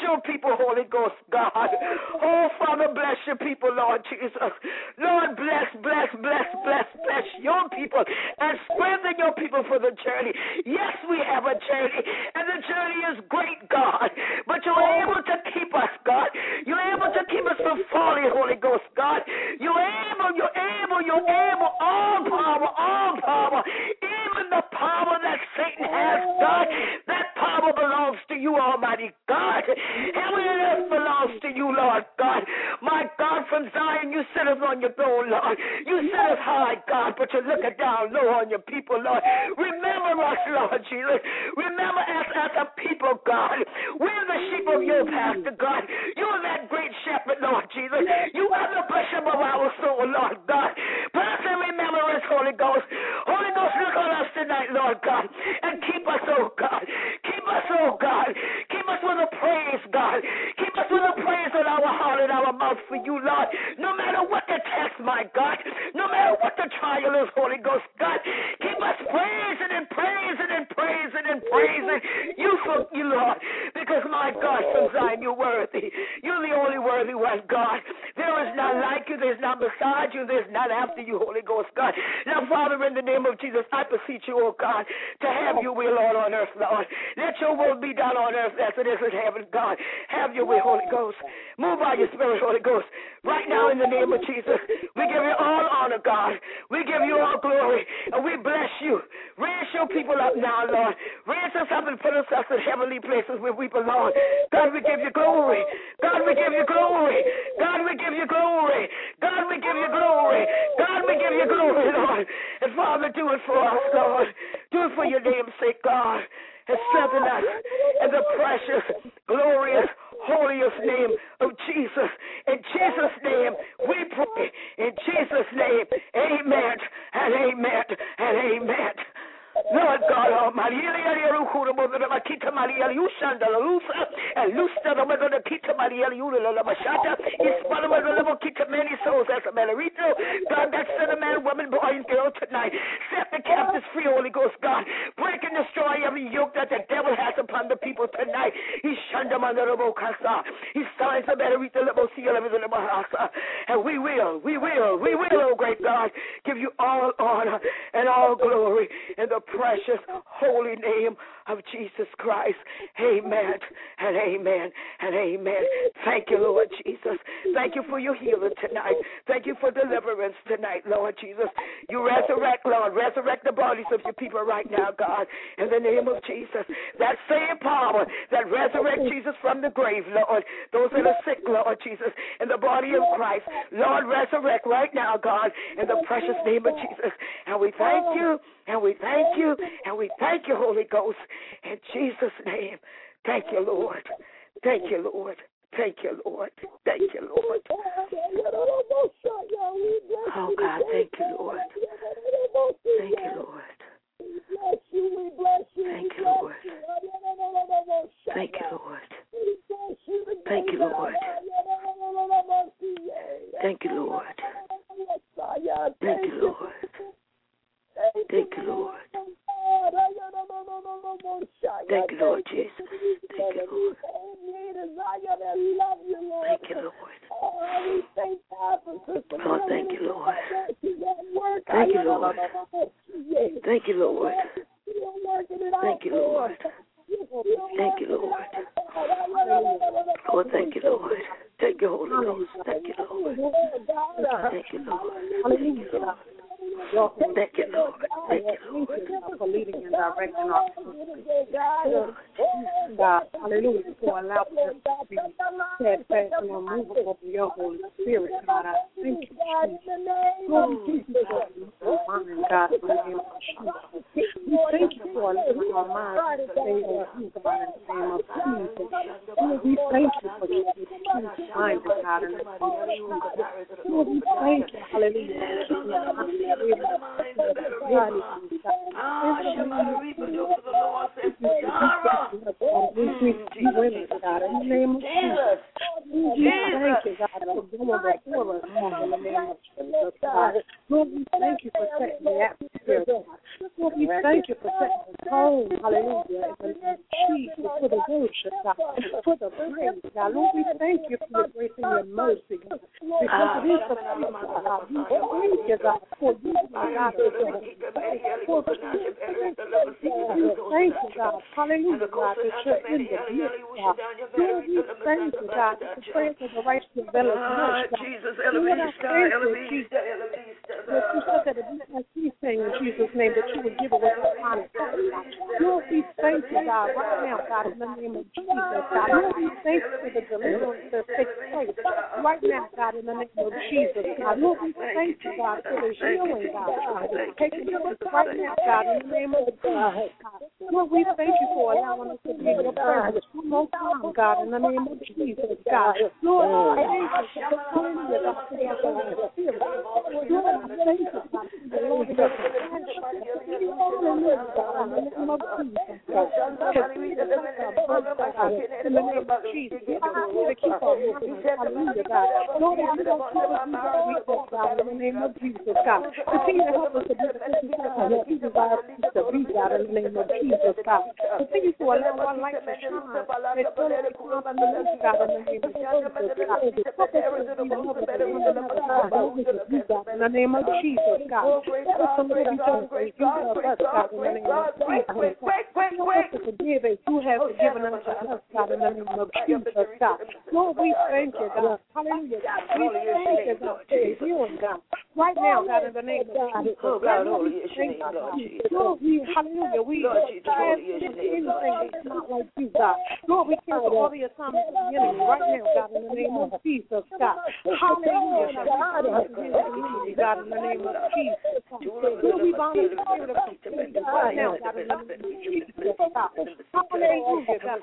your people, Holy Ghost, God. Oh, Father, bless your people, Lord Jesus. Lord, bless your people and strengthen your people for the journey. Yes, we have a journey, and the journey is great, God, but you're able to keep us, God. You're able to keep us from falling, Holy Ghost, God. You're able. All power, even the power that Satan has, God, that power belongs to you, Almighty God. Heaven and earth belongs to you, Lord God. My God, from Zion, you sit us on your throne, Lord. You sit us high, God, but you're looking down low on your people, Lord. Remember us, Lord Jesus. Remember us as a people, God. We're the sheep of your pasture, God. You're that great shepherd, Lord Jesus. You are the bishop of our soul, Lord God. Person remembrance, Holy Ghost. Holy Ghost, look on us tonight, Lord God, and keep us, oh God. Keep us, oh God. Keep us with a praise, God. Keep us with a praise in our heart and our mouth for you, Lord. No matter what the test, my God. No matter what the trial is, Holy Ghost, God. Keep us praising and praising and praising and praising you for you, Lord. Because, my God, from Zion, you're worthy. You're the only worthy one, God. There is none like you. There's none beside you. There's none after you, Holy Ghost, God. Now, Father, in the name of Jesus, I beseech you, oh God, to have your will, Lord, on earth, Lord. Let your will be done on earth as it is in heaven, God. Have your way, Holy Ghost. Move by your Spirit, Holy Ghost. Right now, in the name of Jesus, we give you all honor, God. We give you all glory, and we bless you. Raise your people up now, Lord. Raise us up and put us in heavenly places where we belong. God, we give you glory. God, we give you glory. God, we give you glory. God, we give you glory. God, we give you glory, Lord. And Father, do it for us, Lord. Do it for your name's sake, God. And strengthen us in the precious, glorious, holiest name of Jesus. In Jesus' name, we pray. In Jesus' name, amen and amen and amen. Lord God Almighty, Makita Maria Lusanda Lusa, and Lusta the Mother of Kita Maria Yula Mashata, is one of the Kita many souls as a Malarito. God, that son of man, woman, boy, and girl tonight. Set the captives free, Holy Ghost, God. Break and destroy every yoke that the devil has upon the people tonight. He shanda mandarabo kasa. He signs the Malarito Lebosia Lebasa. And we will, oh great God, give you all honor and all glory in the precious holy name of Jesus Christ. Amen and amen and amen. Thank you, Lord Jesus. Thank you for your healing tonight. Thank you for deliverance tonight, Lord Jesus. You resurrect, Lord. Resurrect the bodies of your people right now, God, in the name of Jesus. That same power that resurrects Jesus from the grave, Lord. Those that are sick, Lord Jesus, in the body of Christ. Lord, resurrect right now, God, in the precious name of Jesus. And we thank you, and we thank you, and we thank you, Holy Ghost, in Jesus' name. Thank you, Lord. Thank you, Lord. Thank you, Lord. Thank you, Lord. Oh, God, thank you, Lord. Thank you, Lord. Thank you, Lord. Thank you, Lord. Thank you, Lord. Thank you, Lord. Thank you, Lord. Thank you, Lord. Thank you, Lord Jesus. Thank you, Lord. Thank you, Lord. Oh, thank you, Lord. Thank you, Lord. Thank you, Lord. Thank you, Lord. Thank you, Lord. Oh, thank you, Lord. Thank you, Holy Ghost. Thank you, Lord. Thank you, Lord. Thank you, Lord. Thank you, Lord. Thank you, Lord. For leading and directing us. God, hallelujah, for allowing us to be steadfast and unmovable for your Holy Spirit, God. I thank you, Jesus. God, for your we thank you for allowing our minds to stay on you, God, in the name of Jesus. We thank you for your mind, God, in the name of Jesus. Lord, we thank you, hallelujah. women, God, in the name of Jesus. We thank you, God, for going before us, in the name of Jesus, God. Lord, we thank you for setting the atmosphere, God. Lord, we thank you for setting the tone, hallelujah, in the name of Jesus, for the worship, God, for the praise, God. Lord, we thank you for your grace and your mercy, God, because it is the peace, God. We thank you, God, for you, God, thank you, God. Hallelujah, God, that you're in the midst, God. Lord, we thank you, God, that the prayers of the righteous availeth much, God. Jesus, Lord, I thank you, Jesus, that you said that if we ask anything in Jesus' name, that you would give it with a honest heart, God. Lord, we thank you, God, right now, God, in the name of Jesus, God. Lord, we thank you for the deliverance that takes place right now, God, in the name of Jesus, God. Lord, we thank you, God, for the healing, God, that's taking place right now, God, in the name of Jesus, God. Lord, we thank you for allowing us to be in your presence one more time, God, in the name of Jesus, God. Lord, I thank you for coming here, God, for your Holy Spirit. Lord, I thank you, God, for the Lord of your compassion. Hallelujah, God, in the name of Jesus, God. Continue to touch our blood, God, in the name of Jesus. Continue to keep our minds, hallelujah, God. Lord, if you don't keep us, we don't weak us, God, in the name of Jesus, God. Continue to help us to be the Christians that you desire us to be, God, in the name of Jesus, God. Continue to allow our light to shine. Let your light come on the earth, God, in the name of Jesus, God. Help us to be lovers of one another, God, in the name of Jesus, God. Help us to love each other as you love us, God, in the name of Jesus, God. Help us to forgive as you have forgiven unto us, God, in the name of Jesus, God. Lord, we thank you, God. Hallelujah, God. We thank you, God, for the healing, God. Right now, God, in the name of Jesus, God. Lord, we thank you, God. Lord, we, hallelujah, we transcend anything that's not like you, God. Lord, we cancel all the assignments of the enemy right now, God, in the name of Jesus, God. Hallelujah, God. God, in the name of Jesus, God. Lord, we bind the spirit of confusion right now, God, in the name of Jesus, God. Hallelujah, God.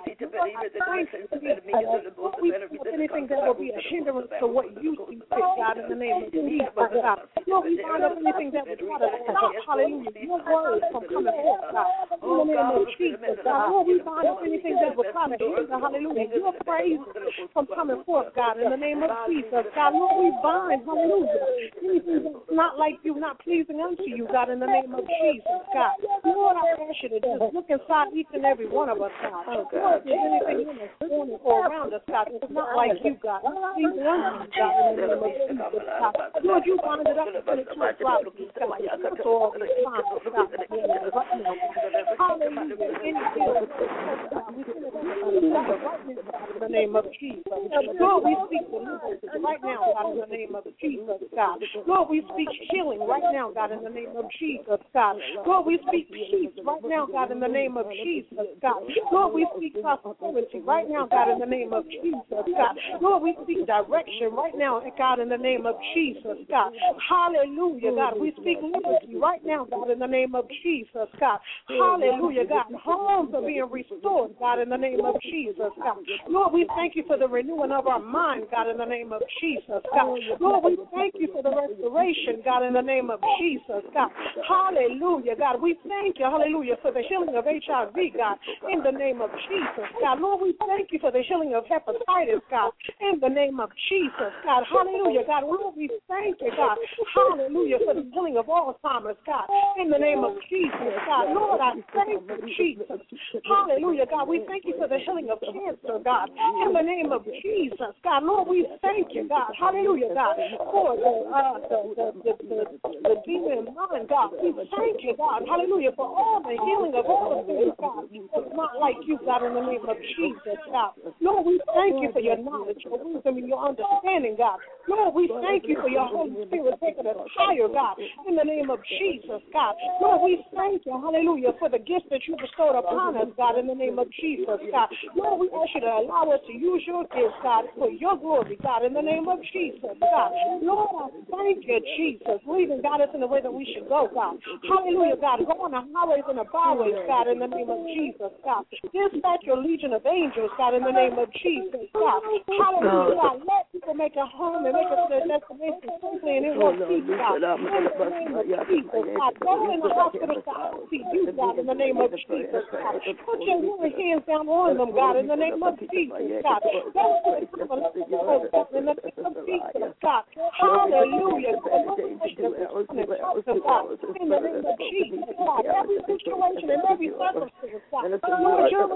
We put anything that will be a hindrance to what you see fit, God, in the name of Jesus, God. Lord, we bind up anything that will try to stop, hallelujah, your word from coming forth, God, in the name of Jesus, God. Lord, we bind up anything that will try to hinder, hallelujah, your praise from coming forth, God, in the name of Jesus, God. Lord, we bind, hallelujah, anything that's not like you, not pleasing unto you, God, in the name of Jesus, God. Lord, I ask you to just look inside each and every one of us, God. Lord, if there's anything in us, or around us, God, that's not like you, God, not pleasing unto you, God, in the name of Jesus, God. Lord, you bind it up and put it to a drop, God. That's all the time, God, hallelujah, anything, God, we send it right now, God, in the name of Jesus. Lord, we speak deliverance right now, God, in the name of Jesus, God. Lord, we speak healing right now, God, in the name of Jesus, God. Lord, we speak peace right now, God, in the name of Jesus, God. Lord, we speak prosperity right now, God, in the name of Jesus, God. Lord, we speak direction right now, God, in the name of Jesus, God. Hallelujah, God. We speak liberty right now, God, in the name of Jesus, God. Hallelujah, God. Homes are being restored, God, in the name of Jesus, God. Lord, we thank you for the renewing of our mind, God, in the name of Jesus, God. Lord, we thank you for the restoration, God, in the name of Jesus, God. Hallelujah, God. We thank you, hallelujah, for the healing of HIV, God, in the name of Jesus, God. Lord, we thank you for the healing of hepatitis, God, in the name of Jesus, God. Hallelujah, God. Lord, we thank you, God. Hallelujah, for the healing of Alzheimer's, God, in the name of Jesus, God. Lord, I thank you, Jesus. Hallelujah, God. We thank you for the healing of cancer, God, in the name of Jesus, God. Lord, we thank you, God. Hallelujah, God, for the demon mind, God. We thank you, God. Hallelujah, for all the healing of all the things, God. It's not like you, God, in the name of Jesus, God. Lord, we thank you for your knowledge, your wisdom, and your understanding, God. Lord, we thank you for your Holy Spirit taking us higher, God, in the name of Jesus, God. Lord, we thank you, hallelujah, for the gifts that you bestowed upon us, God, in the name of Jesus, God. Lord, we ask you to allow us to use your gifts, God, for your glory, God, in the name of Jesus, God. Lord, I thank you, Jesus, leading, God, us in the way that we should go, God. Hallelujah, God. Go on the highways and the byways, God, in the name of Jesus, God. Dispatch your legion of angels, God, in the name of Jesus, God. Hallelujah, God. Let people make a home and make it to their destination safely and in one piece, God. In the name of Jesus, God. Go in the hospital, God. See you, God, in the name of Jesus, God. Put your healing hands down on them, God, in the name of Jesus, God. Go in the name of Jesus, God. Hallelujah. In the name of Jesus, God. Every situation and every circumstance, God. Lord, you're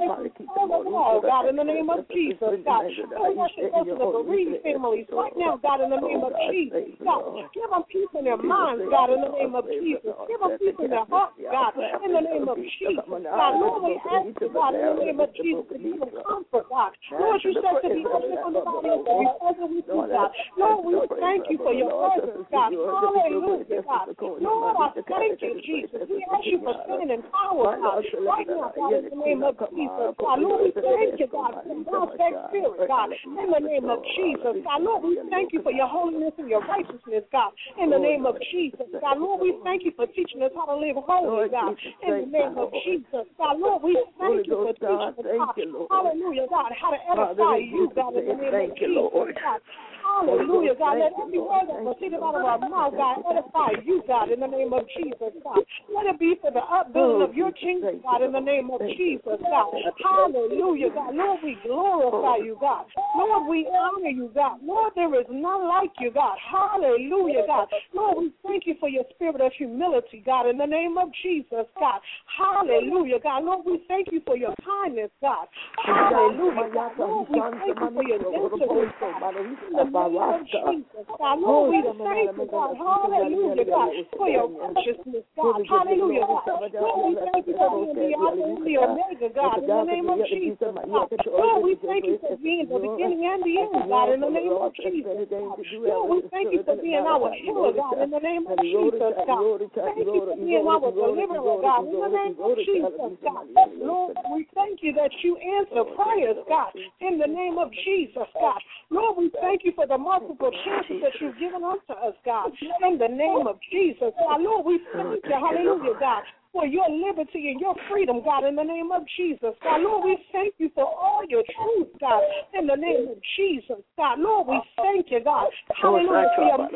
all, God, in the name of Jesus, God. I worship those of the bereaved families right now, God, in the name of Jesus, God. Give them peace in their minds, God, in the name of Jesus. Give them peace in their hearts, God, in the name of Jesus, God. Lord, we ask you, God, in the name of Jesus, to give them comfort, God. Lord, you said to be open on the body of every present with you, God. Lord, we thank you for your presence, God. Hallelujah, God. Lord, I thank you, Jesus. We ask you for sending power, God, right now, God, in the name of Jesus, God. Lord, we thank you, God, for the Spirit, God, in the name of Jesus, God. Lord, we thank you for your holiness and your righteousness, God, in the name of Jesus, God. Lord, we thank you for teaching us how to live holy, God, in the name of Jesus, God. Lord, we thank you for teaching us, God, hallelujah, God, how to edify you, God, in the name of Jesus, God. Hallelujah, God. Let every word that proceeded out of our mouth, God, edify you, God, in the name of Jesus, God. Let it be for the upbuilding of your kingdom, God, in the name of Jesus, God. Hallelujah, God. Lord, we glorify you, God. Lord, we honor you, God. Lord, there is none like you, God. Hallelujah, God. Lord, we thank you for your spirit of humility, God, in the name of Jesus, God. Hallelujah, God. Lord, we thank you for your kindness, God. Hallelujah, God. Lord, we thank you for your gentleness, God. In the name of Jesus, God. Lord, we thank you, God. Hallelujah, God, for your righteousness, God. Hallelujah, God. Lord, we thank you for being the Alpha and the Omega, God, in the name of Jesus, God. Lord, we thank you for being the beginning and the end, God, in the name of Jesus, God. Lord, we thank you for being our healer, God, in the name of Jesus, God. Thank you for being our deliverer, God, in the name of Jesus, God. Lord, we thank you that you answer prayers, God, in the name of Jesus, God. Lord, we thank you for the multiple chances that you've given unto us, God, in the name of Jesus, God. Lord, we thank you, hallelujah, God, for your liberty and your freedom, God, in the name of Jesus, God. Lord, we thank you for all your truth, God, in the name of Jesus, God. Lord, we thank you, God, hallelujah, for your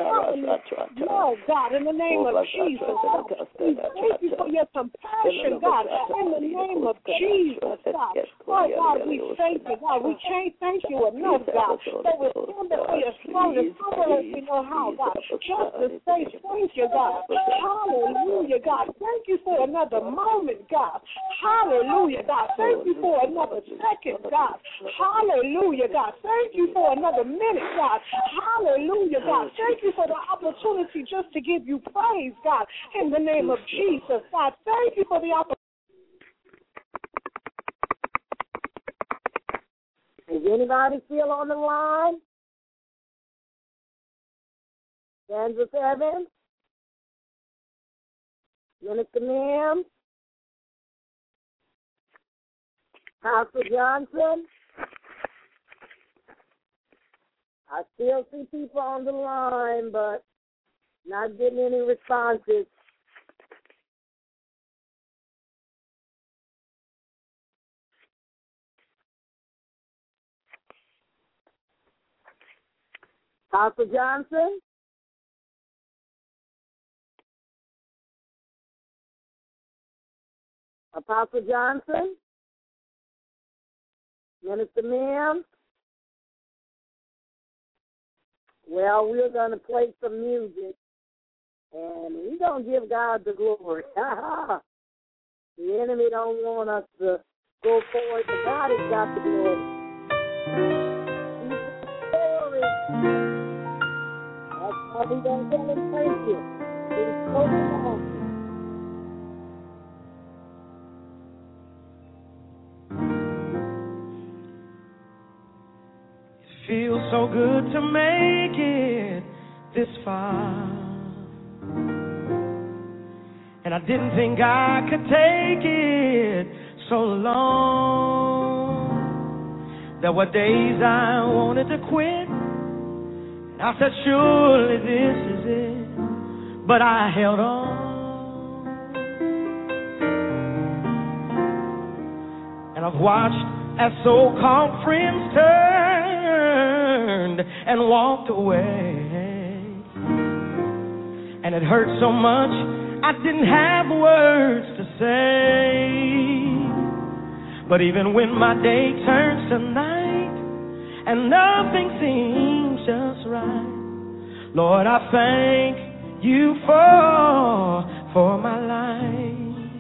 love, God, in the name of Jesus, God. We thank you for your compassion, God, in the name of Jesus, God. Oh, God, we thank you, God. We can't thank you enough, God, that we're standing for your throne as humble as we know how, God, just to say thank you, God. Hallelujah, God. Thank you for another moment, God. Hallelujah, God. Thank you for another second, God. Hallelujah, God. Thank you for another minute, God. Hallelujah, God. Thank you for the opportunity just to give you praise, God, in the name of Jesus, God. Thank you for the opportunity. Is anybody still on the line? Kansas Evans? Minister Mims? Pastor Johnson? I still see people on the line, but not getting any responses. Pastor Johnson? Apostle Johnson? Minister Mims? Well, we're going to play some music, and we're going to give God the glory. The enemy don't want us to go forward, but God has got the glory. That's how we're going to tell him thank you. It's so long. Feels so good to make it this far, and I didn't think I could take it so long. There were days I wanted to quit, and I said surely this is it, but I held on, and I've watched as so-called friends turned and walked away. And it hurt so much I didn't have words to say. But even when my day turns to night and nothing seems just right, Lord, I thank you for my life.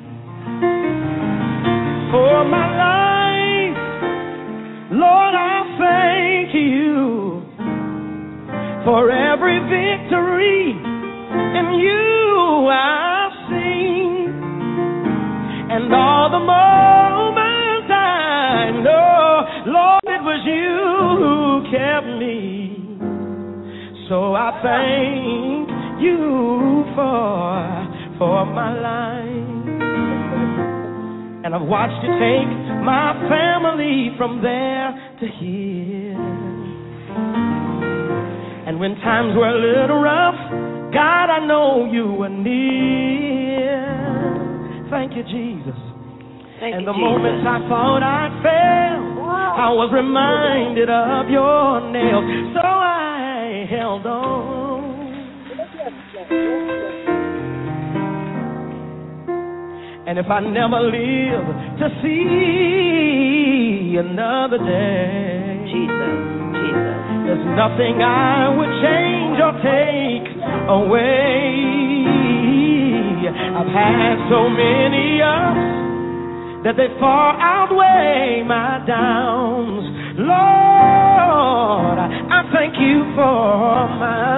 For my life, Lord, I thank you for every victory in you I've seen, and all the moments I know, Lord, it was you who kept me. So I thank you for my life. And I've watched you take my family from there to here. And when times were a little rough, God, I know you were near. Thank you, Jesus. And the moments I thought I'd fail, I was reminded of your nails. So I held on. And if I never live to see another day, Jesus, there's nothing I would change or take away. I've had so many ups that they far outweigh my downs. Lord, I thank you for my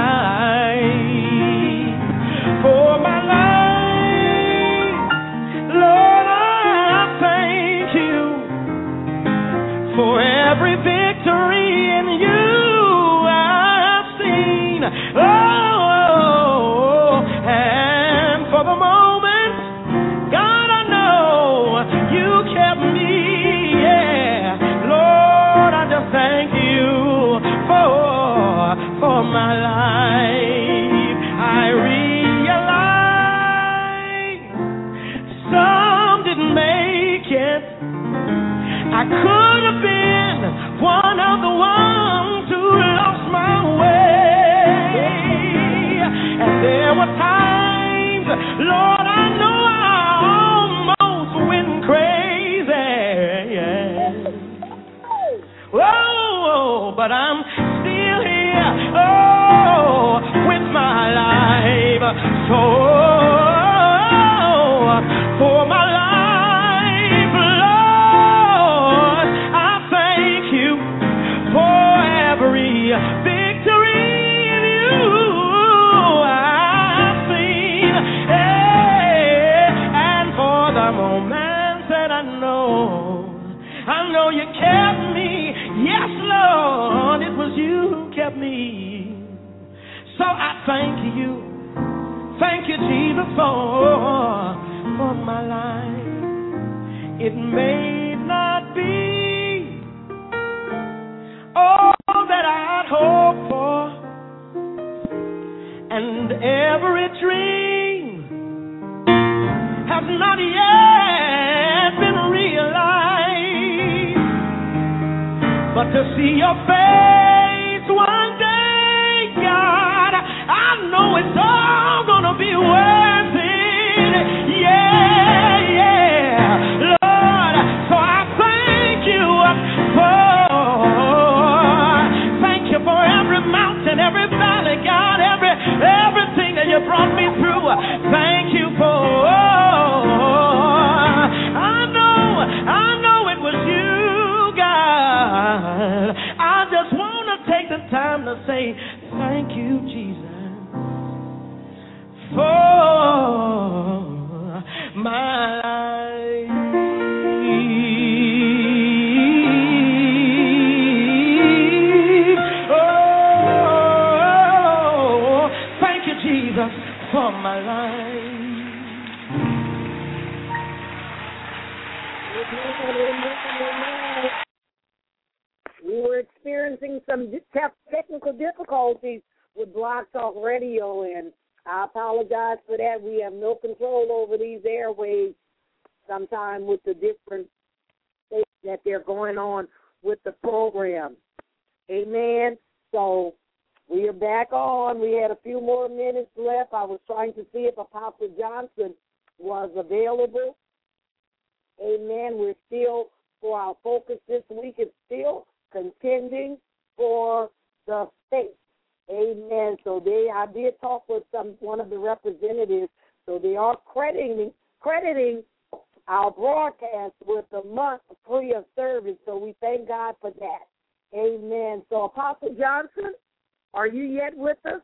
life, for my life. Lord, I thank you for every victory in you I've seen. Oh, and for the moment, God, I know you kept me. Yeah, Lord, I just thank you for my life. I realize some didn't make it. I could have been one of the ones who lost my way. And there were times, Lord, I know I almost went crazy. Oh, but I'm still here, oh, with my life. So, for my life, Lord, I thank you for every victory in you I've seen, and for the moments that I know you kept me. Yes, Lord, it was you who kept me. So I thank you, Jesus, for my life. It may not be all that I'd hoped for, and every dream has not yet been realized. But to see your face one day, God, I know it's all gonna be worth it. Yeah, Lord, so I thank you for every mountain, every valley, God, everything that you brought me through. Thank you for, I know it was you, God. I just want to take the time to say thank you, Jesus, for my life. Oh, thank you, Jesus, for my life. We were experiencing some technical difficulties with Blog Talk Radio, and I apologize for that. We have no control over these airwaves sometimes with the different things that they're going on with the program. Amen. So we are back on. We had a few more minutes left. I was trying to see if Apostle Johnson was available. Amen. We're still, for our focus this week, is still contending for the state. Amen. So I did talk with one of the representatives. So they are crediting our broadcast with a month free of service. So we thank God for that. Amen. So Apostle Johnson, are you yet with us?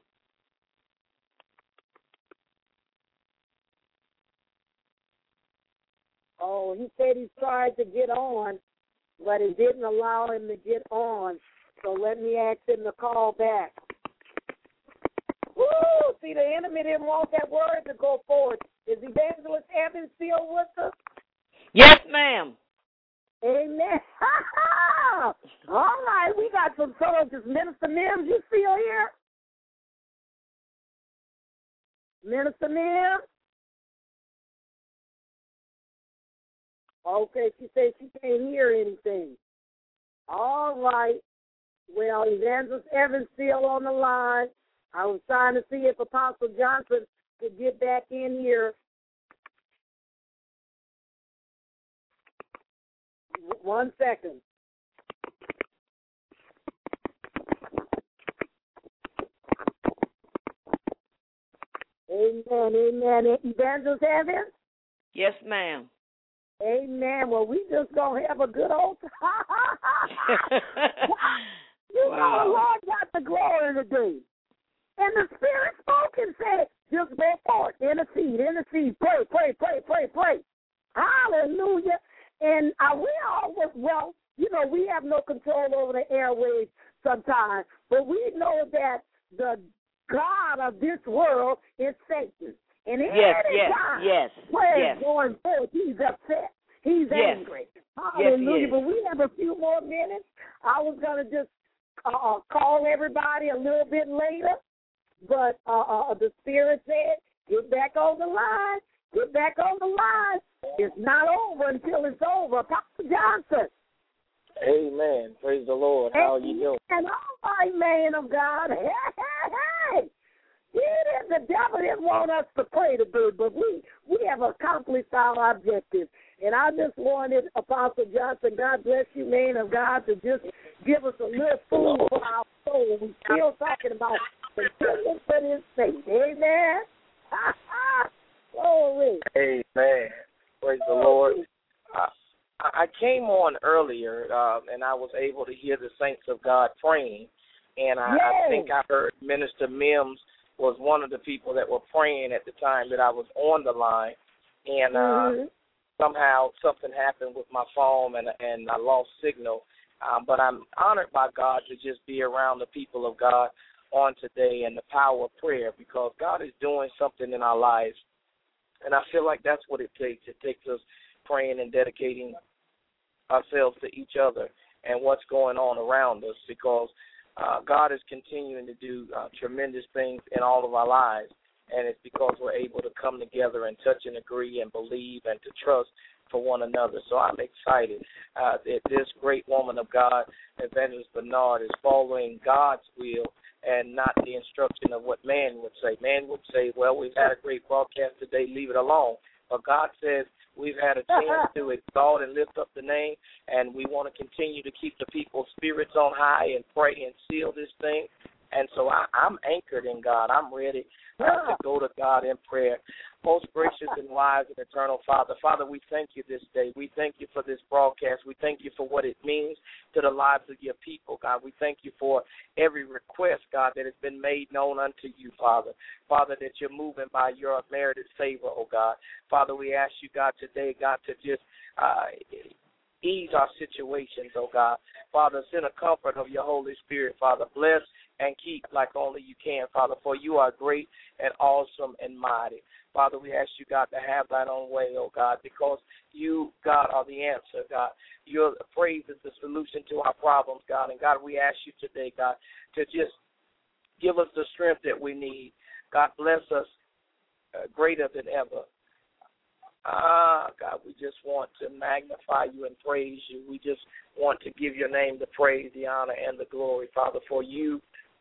Oh, he said he tried to get on, but it didn't allow him to get on. So let me ask him to call back. Woo! See, the enemy didn't want that word to go forward. Is Evangelist Evans still with us? Yes, ma'am. Amen. All right, we got some soldiers. Minister Mims, you still here? Minister Mims? Okay, she said she can't hear anything. All right. Well, Evangelist Evans still on the line. I was trying to see if Apostle Johnson could get back in here. One second. Amen. Evangelist Evans? Yes, ma'am. Amen. Well, we just going to have a good old time. You know, the Lord got the glory today. And the Spirit spoke and said, just go forth, intercede, pray. Hallelujah. And we have no control over the airwaves sometimes, but we know that the God of this world is Satan. And anytime prayer is going forth, he's upset. He's angry. Hallelujah. But we have a few more minutes. I was going to just call everybody a little bit later, but the Spirit said, get back on the line. It's not over until it's over. Apostle Johnson. Amen. Praise the Lord. How are you doing? And all right, man of God. Hey. The devil didn't want us to pray today, but we have accomplished our objective. And I just wanted Apostle Johnson, God bless you, man of God, to just give us a little food for our soul. We're still talking about continuing for this faith. Amen. Glory. Amen. Praise the Lord. I came on earlier, and I was able to hear the saints of God praying, and I think I heard Minister Mims was one of the people that were praying at the time that I was on the line, and somehow something happened with my phone, and I lost signal. But I'm honored by God to just be around the people of God on today and the power of prayer, because God is doing something in our lives, and I feel like that's what it takes. It takes us praying and dedicating ourselves to each other and what's going on around us, because God is continuing to do tremendous things in all of our lives, and it's because we're able to come together and touch and agree and believe and to trust for one another. So I'm excited that this great woman of God, Evangelist Bernard, is following God's will and not the instruction of what man would say. Man would say, well, we've had a great broadcast today, leave it alone. But God says we've had a chance to exalt and lift up the name, and we want to continue to keep the people's spirits on high and pray and seal this thing. And so I'm anchored in God. I'm ready to go to God in prayer. Most gracious and wise and eternal Father, we thank you this day. We thank you for this broadcast. We thank you for what it means to the lives of your people, God. We thank you for every request, God, that has been made known unto you, Father. Father, that you're moving by your merited favor, oh God. Father, we ask you, God, today, God, to just ease our situations, oh God. Father, send a comfort of your Holy Spirit, Father. Bless and keep like only you can, Father, for you are great and awesome and mighty. Father, we ask you, God, to have thine own way, oh God, because you, God, are the answer, God. Your praise is the solution to our problems, God. And, God, we ask you today, God, to just give us the strength that we need. God, bless us greater than ever. God, we just want to magnify you and praise you. We just want to give your name the praise, the honor, and the glory, Father, for you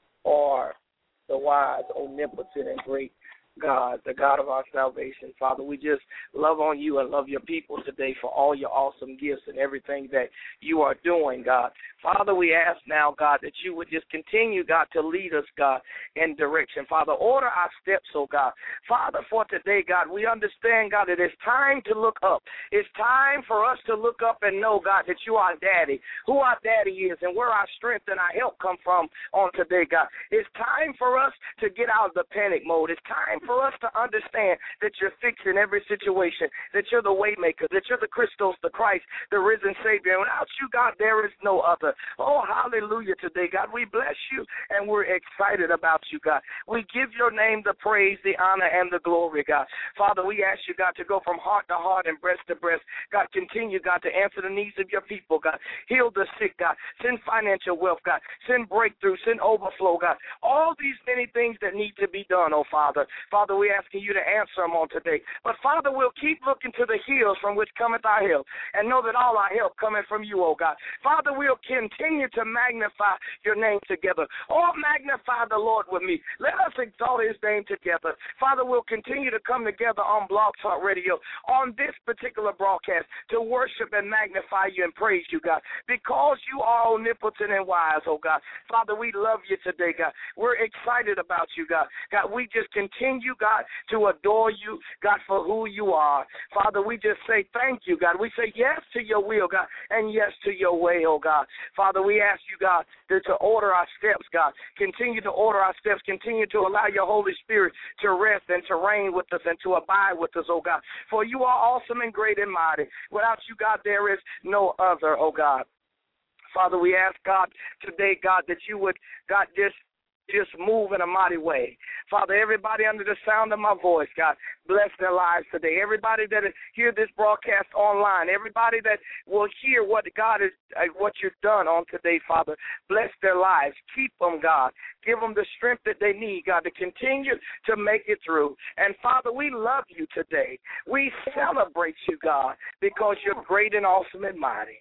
are the wise, omnipotent, and great God, the God of our salvation. Father, we just love on you and love your people today for all your awesome gifts and everything that you are doing, God. Father, we ask now, God, that you would just continue, God, to lead us, God, in direction. Father, order our steps, oh God. Father, for today, God, we understand, God, that it's time to look up. It's time for us to look up and know, God, that you are Daddy, who our Daddy is, and where our strength and our help come from on today, God. It's time for us to get out of the panic mode. It's time for us to understand that you're fixing every situation, that you're the way maker, that you're the Christos, the Christ, the risen Savior. And without you, God, there is no other. Oh, hallelujah today, God. We bless you, and we're excited about you, God. We give your name the praise, the honor, and the glory, God. Father, we ask you, God, to go from heart to heart and breast to breast. God, continue, God, to answer the needs of your people, God. Heal the sick, God. Send financial wealth, God. Send breakthrough, send overflow, God. All these many things that need to be done, oh, Father. Father, we're asking you to answer them on today. But, Father, we'll keep looking to the hills from which cometh our help, and know that all our help cometh from you, oh, God. Father, we'll continue to magnify your name together. Oh, magnify the Lord with me. Let us exalt his name together. Father, we'll continue to come together on Blog Talk Radio on this particular broadcast to worship and magnify you and praise you, God, because you are omnipotent and wise, oh, God. Father, we love you today, God. We're excited about you, God. God, we just continue, God, to adore you, God, for who you are. Father, we just say thank you, God. We say yes to your will, God, and yes to your way, oh, God. Father, we ask you, God, to order our steps, God. Continue to order our steps. Continue to allow your Holy Spirit to rest and to reign with us and to abide with us, oh, God. For you are awesome and great and mighty. Without you, God, there is no other, oh, God. Father, we ask, God, today, God, that you would, God, just move in a mighty way. Father, everybody under the sound of my voice, God, bless their lives today. Everybody that hear this broadcast online, everybody that will hear what God is, what you've done on today, Father, bless their lives. Keep them, God. Give them the strength that they need, God, to continue to make it through. And, Father, we love you today. We celebrate you, God, because you're great and awesome and mighty.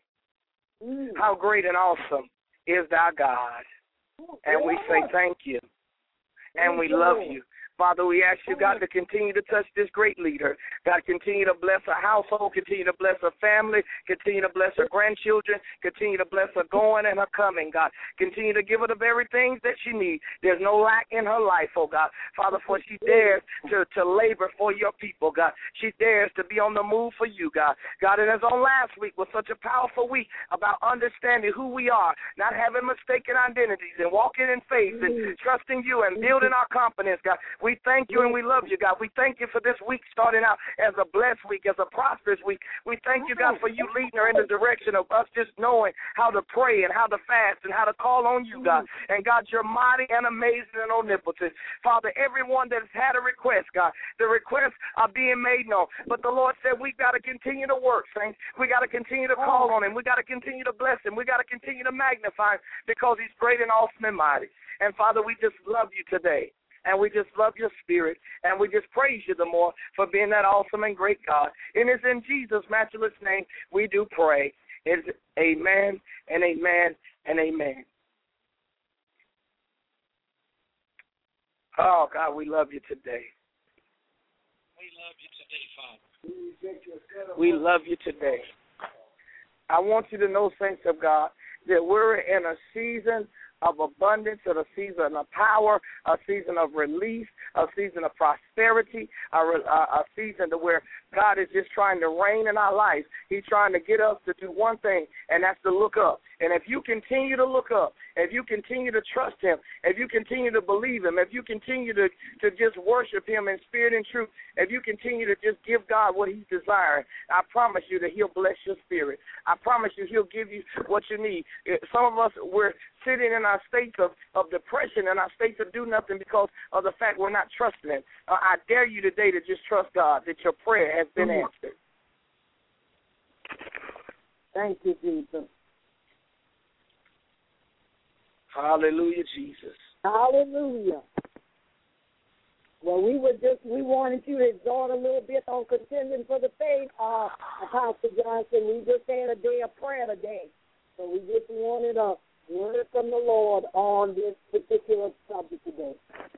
How great and awesome is thy God. And we say thank you, and we love you. Father, we ask you, God, to continue to touch this great leader. God, continue to bless her household, continue to bless her family, continue to bless her grandchildren, continue to bless her going and her coming, God. Continue to give her the very things that she needs. There's no lack in her life, oh, God. Father, for she dares to labor for your people, God. She dares to be on the move for you, God. God, and as on last week was such a powerful week about understanding who we are, not having mistaken identities and walking in faith and trusting you and building our confidence, God. We thank you and we love you, God. We thank you for this week starting out as a blessed week, as a prosperous week. We thank you, God, for you leading her in the direction of us just knowing how to pray and how to fast and how to call on you, God. And, God, you're mighty and amazing and omnipotent. Father, everyone that's had a request, God, the requests are being made known. But the Lord said we've got to continue to work, saints. We got to continue to call on him. We got to continue to bless him. We got to continue to magnify him because he's great and awesome and mighty. And, Father, we just love you today. And we just love your spirit, and we just praise you the more for being that awesome and great God. And it's in Jesus' matchless name we do pray. It's amen and amen and amen. Oh, God, we love you today. We love you today, Father. We love you today. I want you to know, saints of God, that we're in a season of abundance, of a season of power, a season of release, a season of prosperity, a season to where God is just trying to reign in our lives. He's trying to get us to do one thing, and that's to look up. And if you continue to look up, if you continue to trust him, if you continue to believe him, if you continue to just worship him in spirit and truth, if you continue to just give God what he's desiring, I promise you that he'll bless your spirit. I promise you he'll give you what you need. Some of us, we're sitting in our states of depression and our states of do nothing because of the fact we're not trusting him. I dare you today to just trust God that your prayer has been answered. Thank you, Jesus. Hallelujah, Jesus. Hallelujah. Well, we wanted you to exhort a little bit on contending for the faith, Apostle Johnson. We just had a day of prayer today. So we just wanted a word from the Lord on this particular subject today.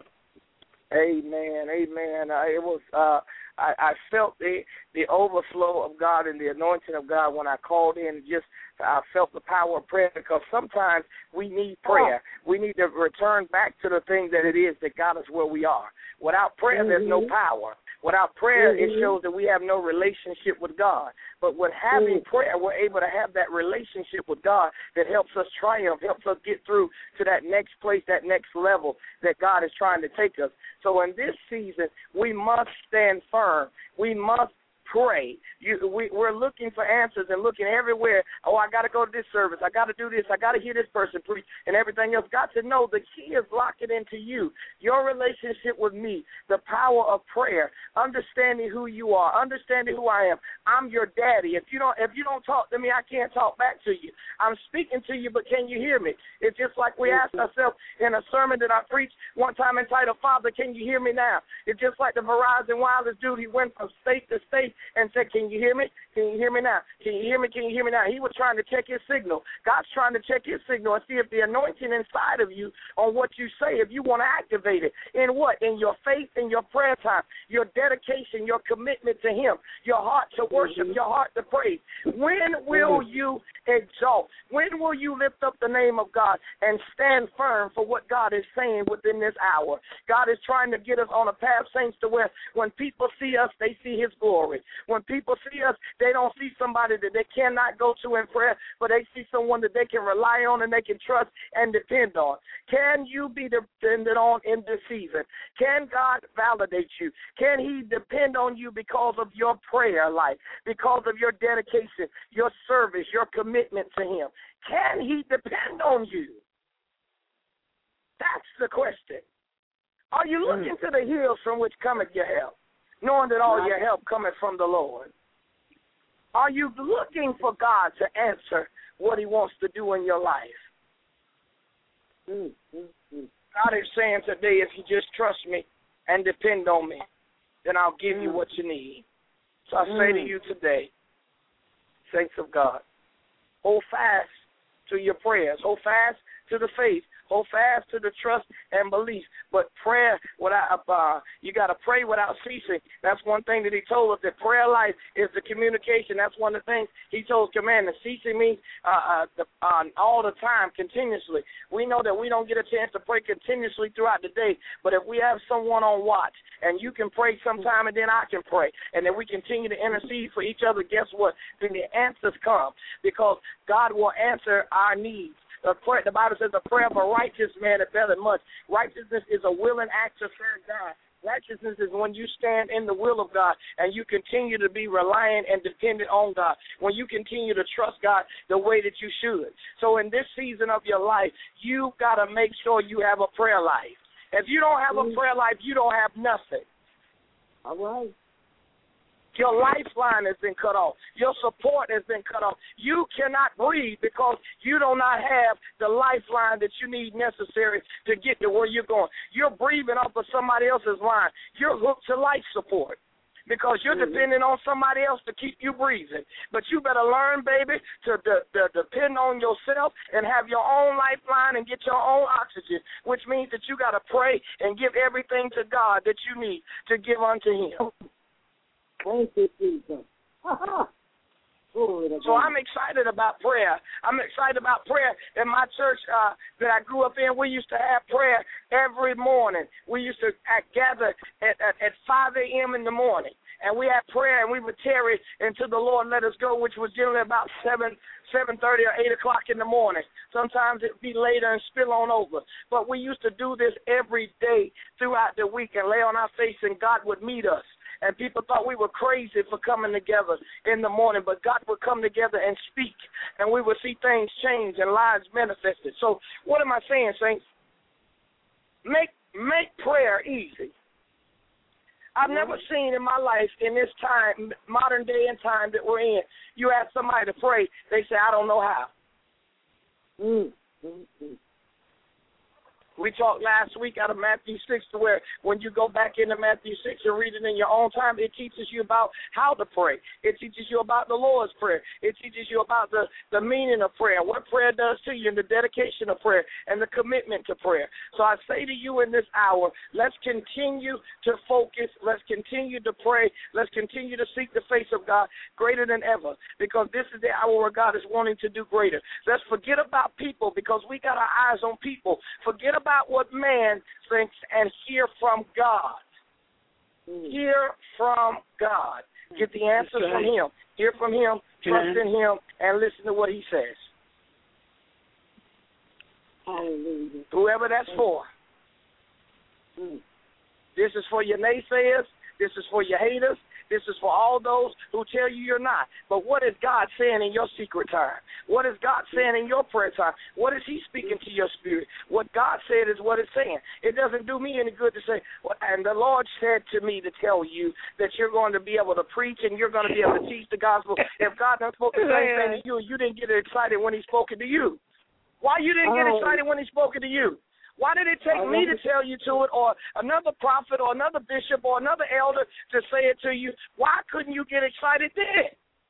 Amen. Amen. It was I felt the overflow of God and the anointing of God when I called in. I felt the power of prayer, because sometimes we need prayer. We need to return back to the thing that it is that got us where we are. Without prayer, there's no power. Without prayer, it shows that we have no relationship with God. But with having prayer, we're able to have that relationship with God that helps us triumph, helps us get through to that next place, that next level that God is trying to take us. So in this season, we must stand firm. We must pray. We're looking for answers and looking everywhere. Oh, I got to go to this service. I got to do this. I got to hear this person preach and everything else. Got to know the key is locking into you, your relationship with me, the power of prayer, understanding who you are, understanding who I am. I'm your daddy. If you don't talk to me, I can't talk back to you. I'm speaking to you, but can you hear me? It's just like we asked ourselves in a sermon that I preached one time entitled, Father, can you hear me now? It's just like the Verizon Wireless dude. He went from state to state and said, can you hear me? Can you hear me now? Can you hear me? Can you hear me now? He was trying to check his signal. God's trying to check his signal and see if the anointing inside of you on what you say, if you want to activate it. In what? In your faith, in your prayer time, your dedication, your commitment to him, your heart to worship, your heart to praise. When will you exalt? When will you lift up the name of God and stand firm for what God is saying within this hour? God is trying to get us on a path, saints, to where when people see us, they see his glory. When people see us, they don't see somebody that they cannot go to in prayer, but they see someone that they can rely on and they can trust and depend on. Can you be depended on in this season? Can God validate you? Can he depend on you because of your prayer life, because of your dedication, your service, your commitment to him? Can he depend on you? That's the question. Are you looking to the hills from which cometh your help, knowing that all your help cometh from the Lord? Are you looking for God to answer what he wants to do in your life? God is saying today, if you just trust me and depend on me, then I'll give you what you need. So I say to you today, saints of God, hold fast to your prayers. Hold fast to the faith. Hold fast to the trust and belief. But prayer without, you got to pray without ceasing. That's one thing that he told us, that prayer life is the communication. That's one of the things he told commanders. Ceasing means all the time, continuously. We know that we don't get a chance to pray continuously throughout the day, but if we have someone on watch, and you can pray sometime and then I can pray, and then we continue to intercede for each other, guess what? Then the answers come, because God will answer our needs. The Bible says the prayer of a righteous man availeth much. Righteousness is a willing act to serve God. Righteousness is when you stand in the will of God and you continue to be reliant and dependent on God, when you continue to trust God the way that you should. So in this season of your life, you've got to make sure you have a prayer life. If you don't have a prayer life, you don't have nothing. All right. Your lifeline has been cut off. Your support has been cut off. You cannot breathe because you do not have the lifeline that you need necessary to get to where you're going. You're breathing off of somebody else's line. You're hooked to life support because you're depending on somebody else to keep you breathing. But you better learn, baby, to depend on yourself and have your own lifeline and get your own oxygen, which means that you got to pray and give everything to God that you need to give unto him. Thank you, Jesus. So I'm excited about prayer. I'm excited about prayer. In my church that I grew up in, we used to have prayer every morning. We used to gather at 5 a.m. in the morning. And we had prayer, and we would tarry until the Lord let us go, which was generally about 7:30 or 8 o'clock in the morning. Sometimes it would be later and spill on over. But we used to do this every day throughout the week and lay on our face, and God would meet us. And people thought we were crazy for coming together in the morning, but God would come together and speak, and we would see things change and lives manifested. So what am I saying, saints? Make prayer easy. I've never seen in my life, in this time, modern day and time that we're in, you ask somebody to pray, they say, I don't know how. We talked last week out of Matthew 6 to where when you go back into Matthew 6 and read it in your own time, it teaches you about how to pray. It teaches you about the Lord's Prayer. It teaches you about the meaning of prayer, what prayer does to you, and the dedication of prayer, and the commitment to prayer. So I say to you in this hour, let's continue to focus. Let's continue to pray. Let's continue to seek the face of God greater than ever, because this is the hour where God is wanting to do greater. Let's forget about people, because we got our eyes on people. Forget about what man thinks and hear from God. Hear from God. Get the answers from Him. Hear from Him, trust in Him, and listen to what He says. Hallelujah. Whoever that's for. This is for your naysayers. This is for your haters. This is for all those who tell you you're not. But what is God saying in your secret time? What is God saying in your prayer time? What is He speaking to your spirit? What God said is what it's saying. It doesn't do me any good to say, well, and the Lord said to me to tell you that you're going to be able to preach and you're going to be able to teach the gospel. If God done spoke the same thing to you, you didn't get excited when He spoke it to you. Why you didn't get excited when He spoke it to you? Why did it take me to tell you to it, or another prophet or another bishop or another elder to say it to you? Why couldn't you get excited then?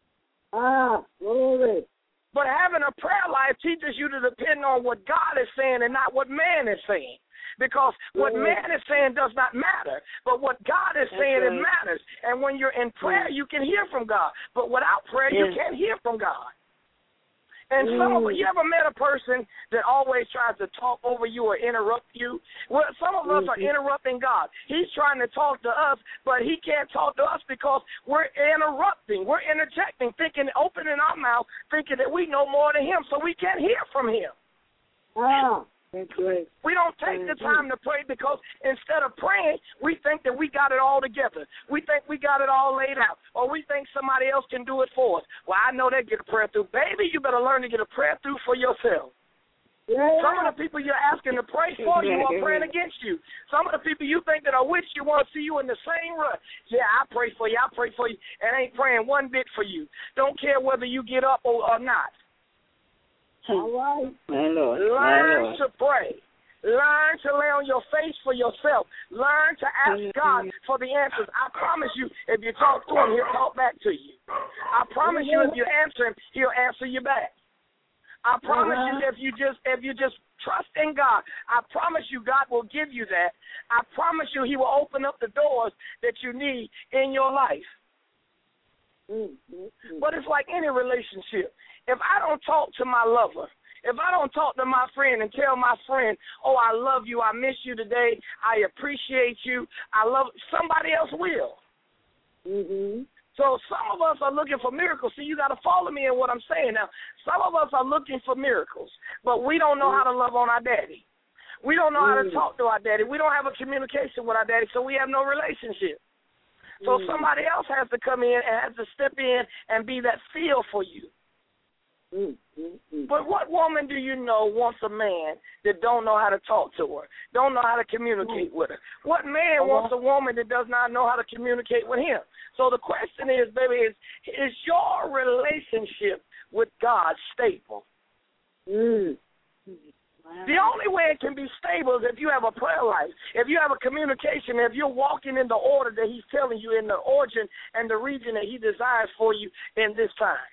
Glory. But having a prayer life teaches you to depend on what God is saying and not what man is saying. Because what man is saying does not matter, but what God is saying, it matters. And when you're in prayer, you can hear from God. But without prayer, you can't hear from God. And you ever met a person that always tries to talk over you or interrupt you? Well, some of us are interrupting God. He's trying to talk to us, but He can't talk to us because we're interrupting. We're interjecting, opening our mouth, thinking that we know more than Him, so we can't hear from Him. That's great. We don't take the time to pray because instead of praying, we think that we got it all together. We think we got it all laid out, or we think somebody else can do it for us. Well, I know they get a prayer through. Baby, you better learn to get a prayer through for yourself. Some of the people you're asking to pray for you are praying against you. Some of the people you think that are with you want to see you in the same rut. Yeah, I pray for you, and ain't praying one bit for you. Don't care whether you get up or not. All right. My Lord. Learn to pray. Learn to lay on your face for yourself. Learn to ask God for the answers. I promise you, if you talk to Him, He'll talk back to you. I promise you, if you answer Him, He'll answer you back. I promise you, if you just trust in God, I promise you, God will give you that. I promise you, He will open up the doors that you need in your life. But it's like any relationship. If I don't talk to my lover, if I don't talk to my friend and tell my friend, oh, I love you, I miss you today, I appreciate you, somebody else will. So some of us are looking for miracles. See, you got to follow me in what I'm saying now. Some of us are looking for miracles, but we don't know how to love on our daddy. We don't know how to talk to our daddy. We don't have a communication with our daddy, so we have no relationship. So somebody else has to come in and has to step in and be that seal for you. But what woman do you know wants a man that don't know how to talk to her, don't know how to communicate with her? What man wants a woman that does not know how to communicate with him? So the question is, baby, is your relationship with God stable? The only way it can be stable is if you have a prayer life, if you have a communication, if you're walking in the order that He's telling you, in the origin and the region that He desires for you in this time.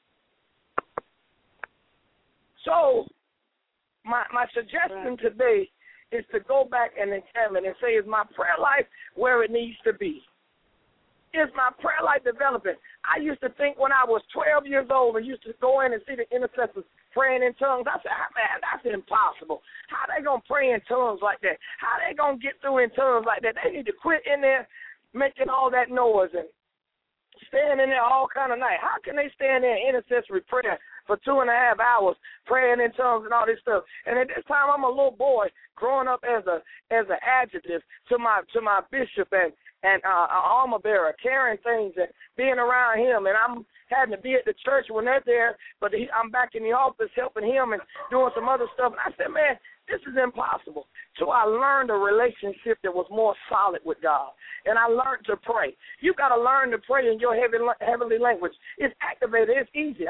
So my suggestion today is to go back and examine and say, is my prayer life where it needs to be? Is my prayer life developing? I used to think when I was 12 years old and used to go in and see the intercessors praying in tongues, I said, man, that's impossible. How they going to pray in tongues like that? How they going to get through in tongues like that? They need to quit in there making all that noise and stand in there all kind of night. How can they stand there in intercessory prayer for 2.5 hours praying in tongues and all this stuff? And at this time, I'm a little boy growing up as an adjective to my bishop and an armor bearer, carrying things and being around him. And I'm having to be at the church when they're there, but I'm back in the office helping him and doing some other stuff. And I said, man, this is impossible. So I learned a relationship that was more solid with God. and I learned to pray. You got to learn to pray in your heavenly language. It's activated. It's easy.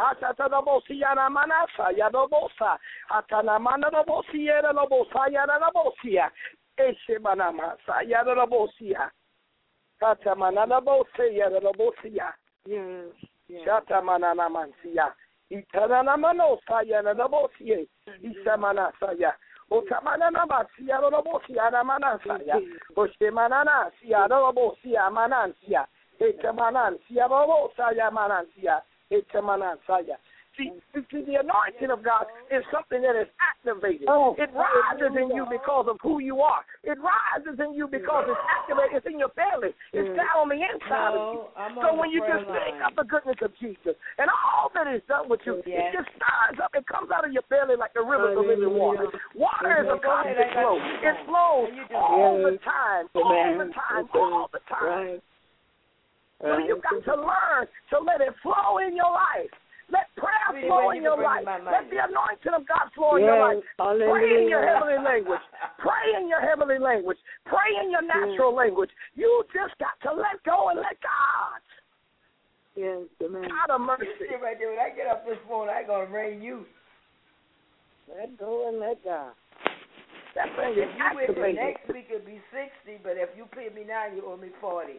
See, the anointing of God is something that is activated. It rises in you because of who you are. It rises in you because it's activated. It's in your belly. It's down on the inside of you. So when you just think of the goodness of Jesus and all that is done with you, it just stirs up. It comes out of your belly like the rivers of living water. Water is a constant flow. It flows all the time, all the time, all the time. So you've got to learn to let it flow in your life. Let prayer flow in your life. Let the anointing of God flow in your life. Pray in your heavenly language. Pray in your heavenly language. Pray in your natural language. You just got to let go and let God. Yes, amen. God of mercy. Right there, when I get up this morning, I'm going to rain you. Let go and let God. That thing is activated. Next week it'll be 60, but if you pay me now, you owe me 40.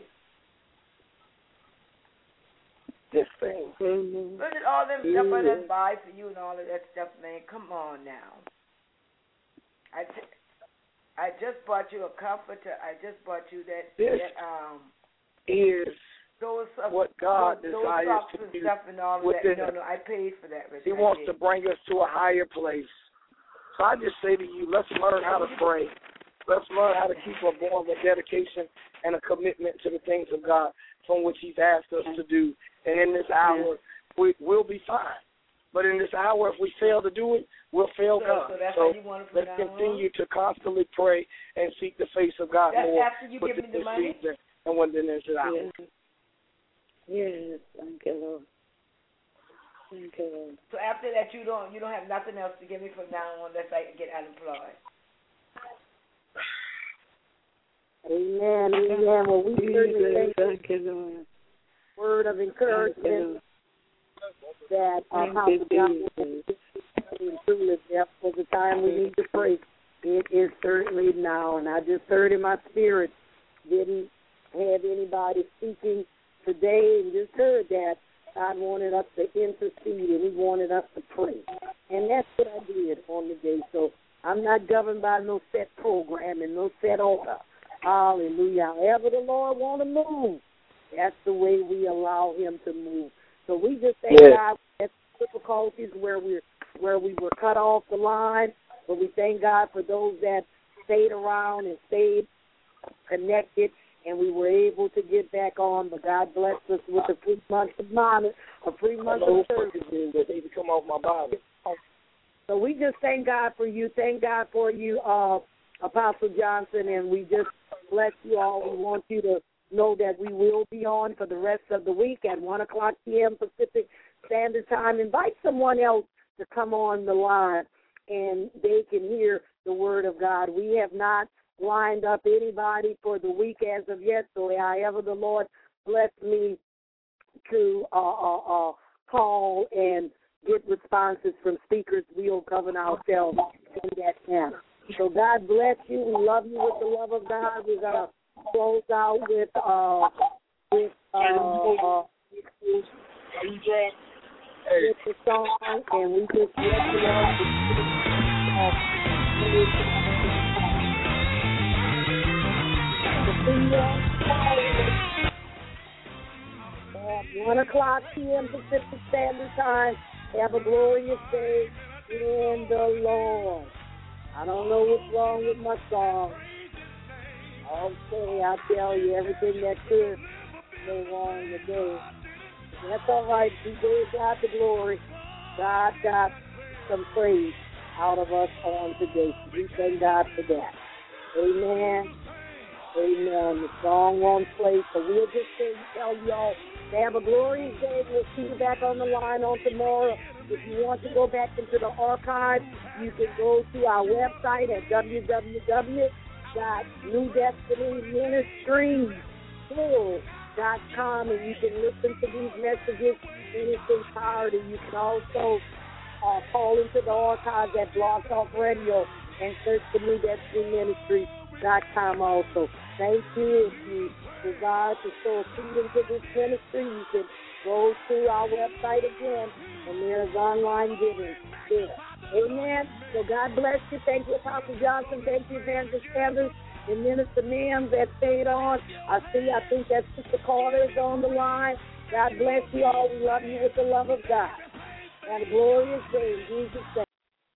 This thing. Look at all them stuff I done buy for you and all of that stuff, man. Come on now. I just bought you a comforter. I just bought you that. This is those what God desires to do stuff and all of within that. us. No, I paid for that. He wants to bring us to a higher place. So I just say to you, let's learn how to pray. Let's learn how to keep a born with dedication and a commitment to the things of God from which He's asked us to do. And in this hour, we'll be fine. But in this hour, if we fail to do it, we'll fail God. So let's continue to constantly pray and seek the face of God more. After you give me the money? Season and when then there's an hour. Yes, thank you, Lord. Thank you, Lord. So after that, you don't have nothing else to give me from now on unless I get unemployed. Amen. Amen. Well, we certainly thank you, Lord. Word of encouragement that Apostle Johnson truly depth for the time we need to pray. It is certainly now, and I just heard in my spirit, didn't have anybody speaking today, and just heard that God wanted us to intercede and He wanted us to pray, and that's what I did on the day. So I'm not governed by no set program and no set order. Hallelujah. However the Lord want to move, that's the way we allow Him to move. So we just thank God for difficulties where we were cut off the line, but we thank God for those that stayed around and stayed connected, and we were able to get back on. But God blessed us with a 3 months of monitor, a 3 months of service. They to come off my body. So we just thank God for you. Thank God for you, Apostle Johnson, and we just bless you all. We want you to know that we will be on for the rest of the week at 1 o'clock p.m. Pacific Standard Time. Invite someone else to come on the line, and they can hear the Word of God. We have not lined up anybody for the week as of yet, so however the Lord bless me to call and get responses from speakers, we'll govern ourselves in that manner. So God bless you. We love you with the love of God. We're going to close out with the song, and we just let you know. 1 o'clock p.m. Pacific Standard Time. Have a glorious day in the Lord. I don't know what's wrong with my song. Okay, I'll tell you everything that could go wrong today. That's all right. We gave God the glory. God got some praise out of us on today. We thank God for that. Amen. Amen. The song won't play, so we'll just tell y'all to have a glorious day. We'll see you back on the line on tomorrow. If you want to go back into the archive, you can go to our website at www.newdestinyministries.com. gospelfull.com, and you can listen to these messages in its entirety. You can also call into the archives at Blog Talk Radio and search the New Destiny Ministry.com also. Thank you. If you desire to sow a seed into this ministry, you can go to our website again, and there's online giving there. Amen. So God bless you. Thank you, Apostle Johnson. Thank you, Evangelist Sanders and Minister Mims that stayed on. I think that Sister Carter is on the line. God bless you all. We love you with the love of God. And a glorious day in Jesus' name.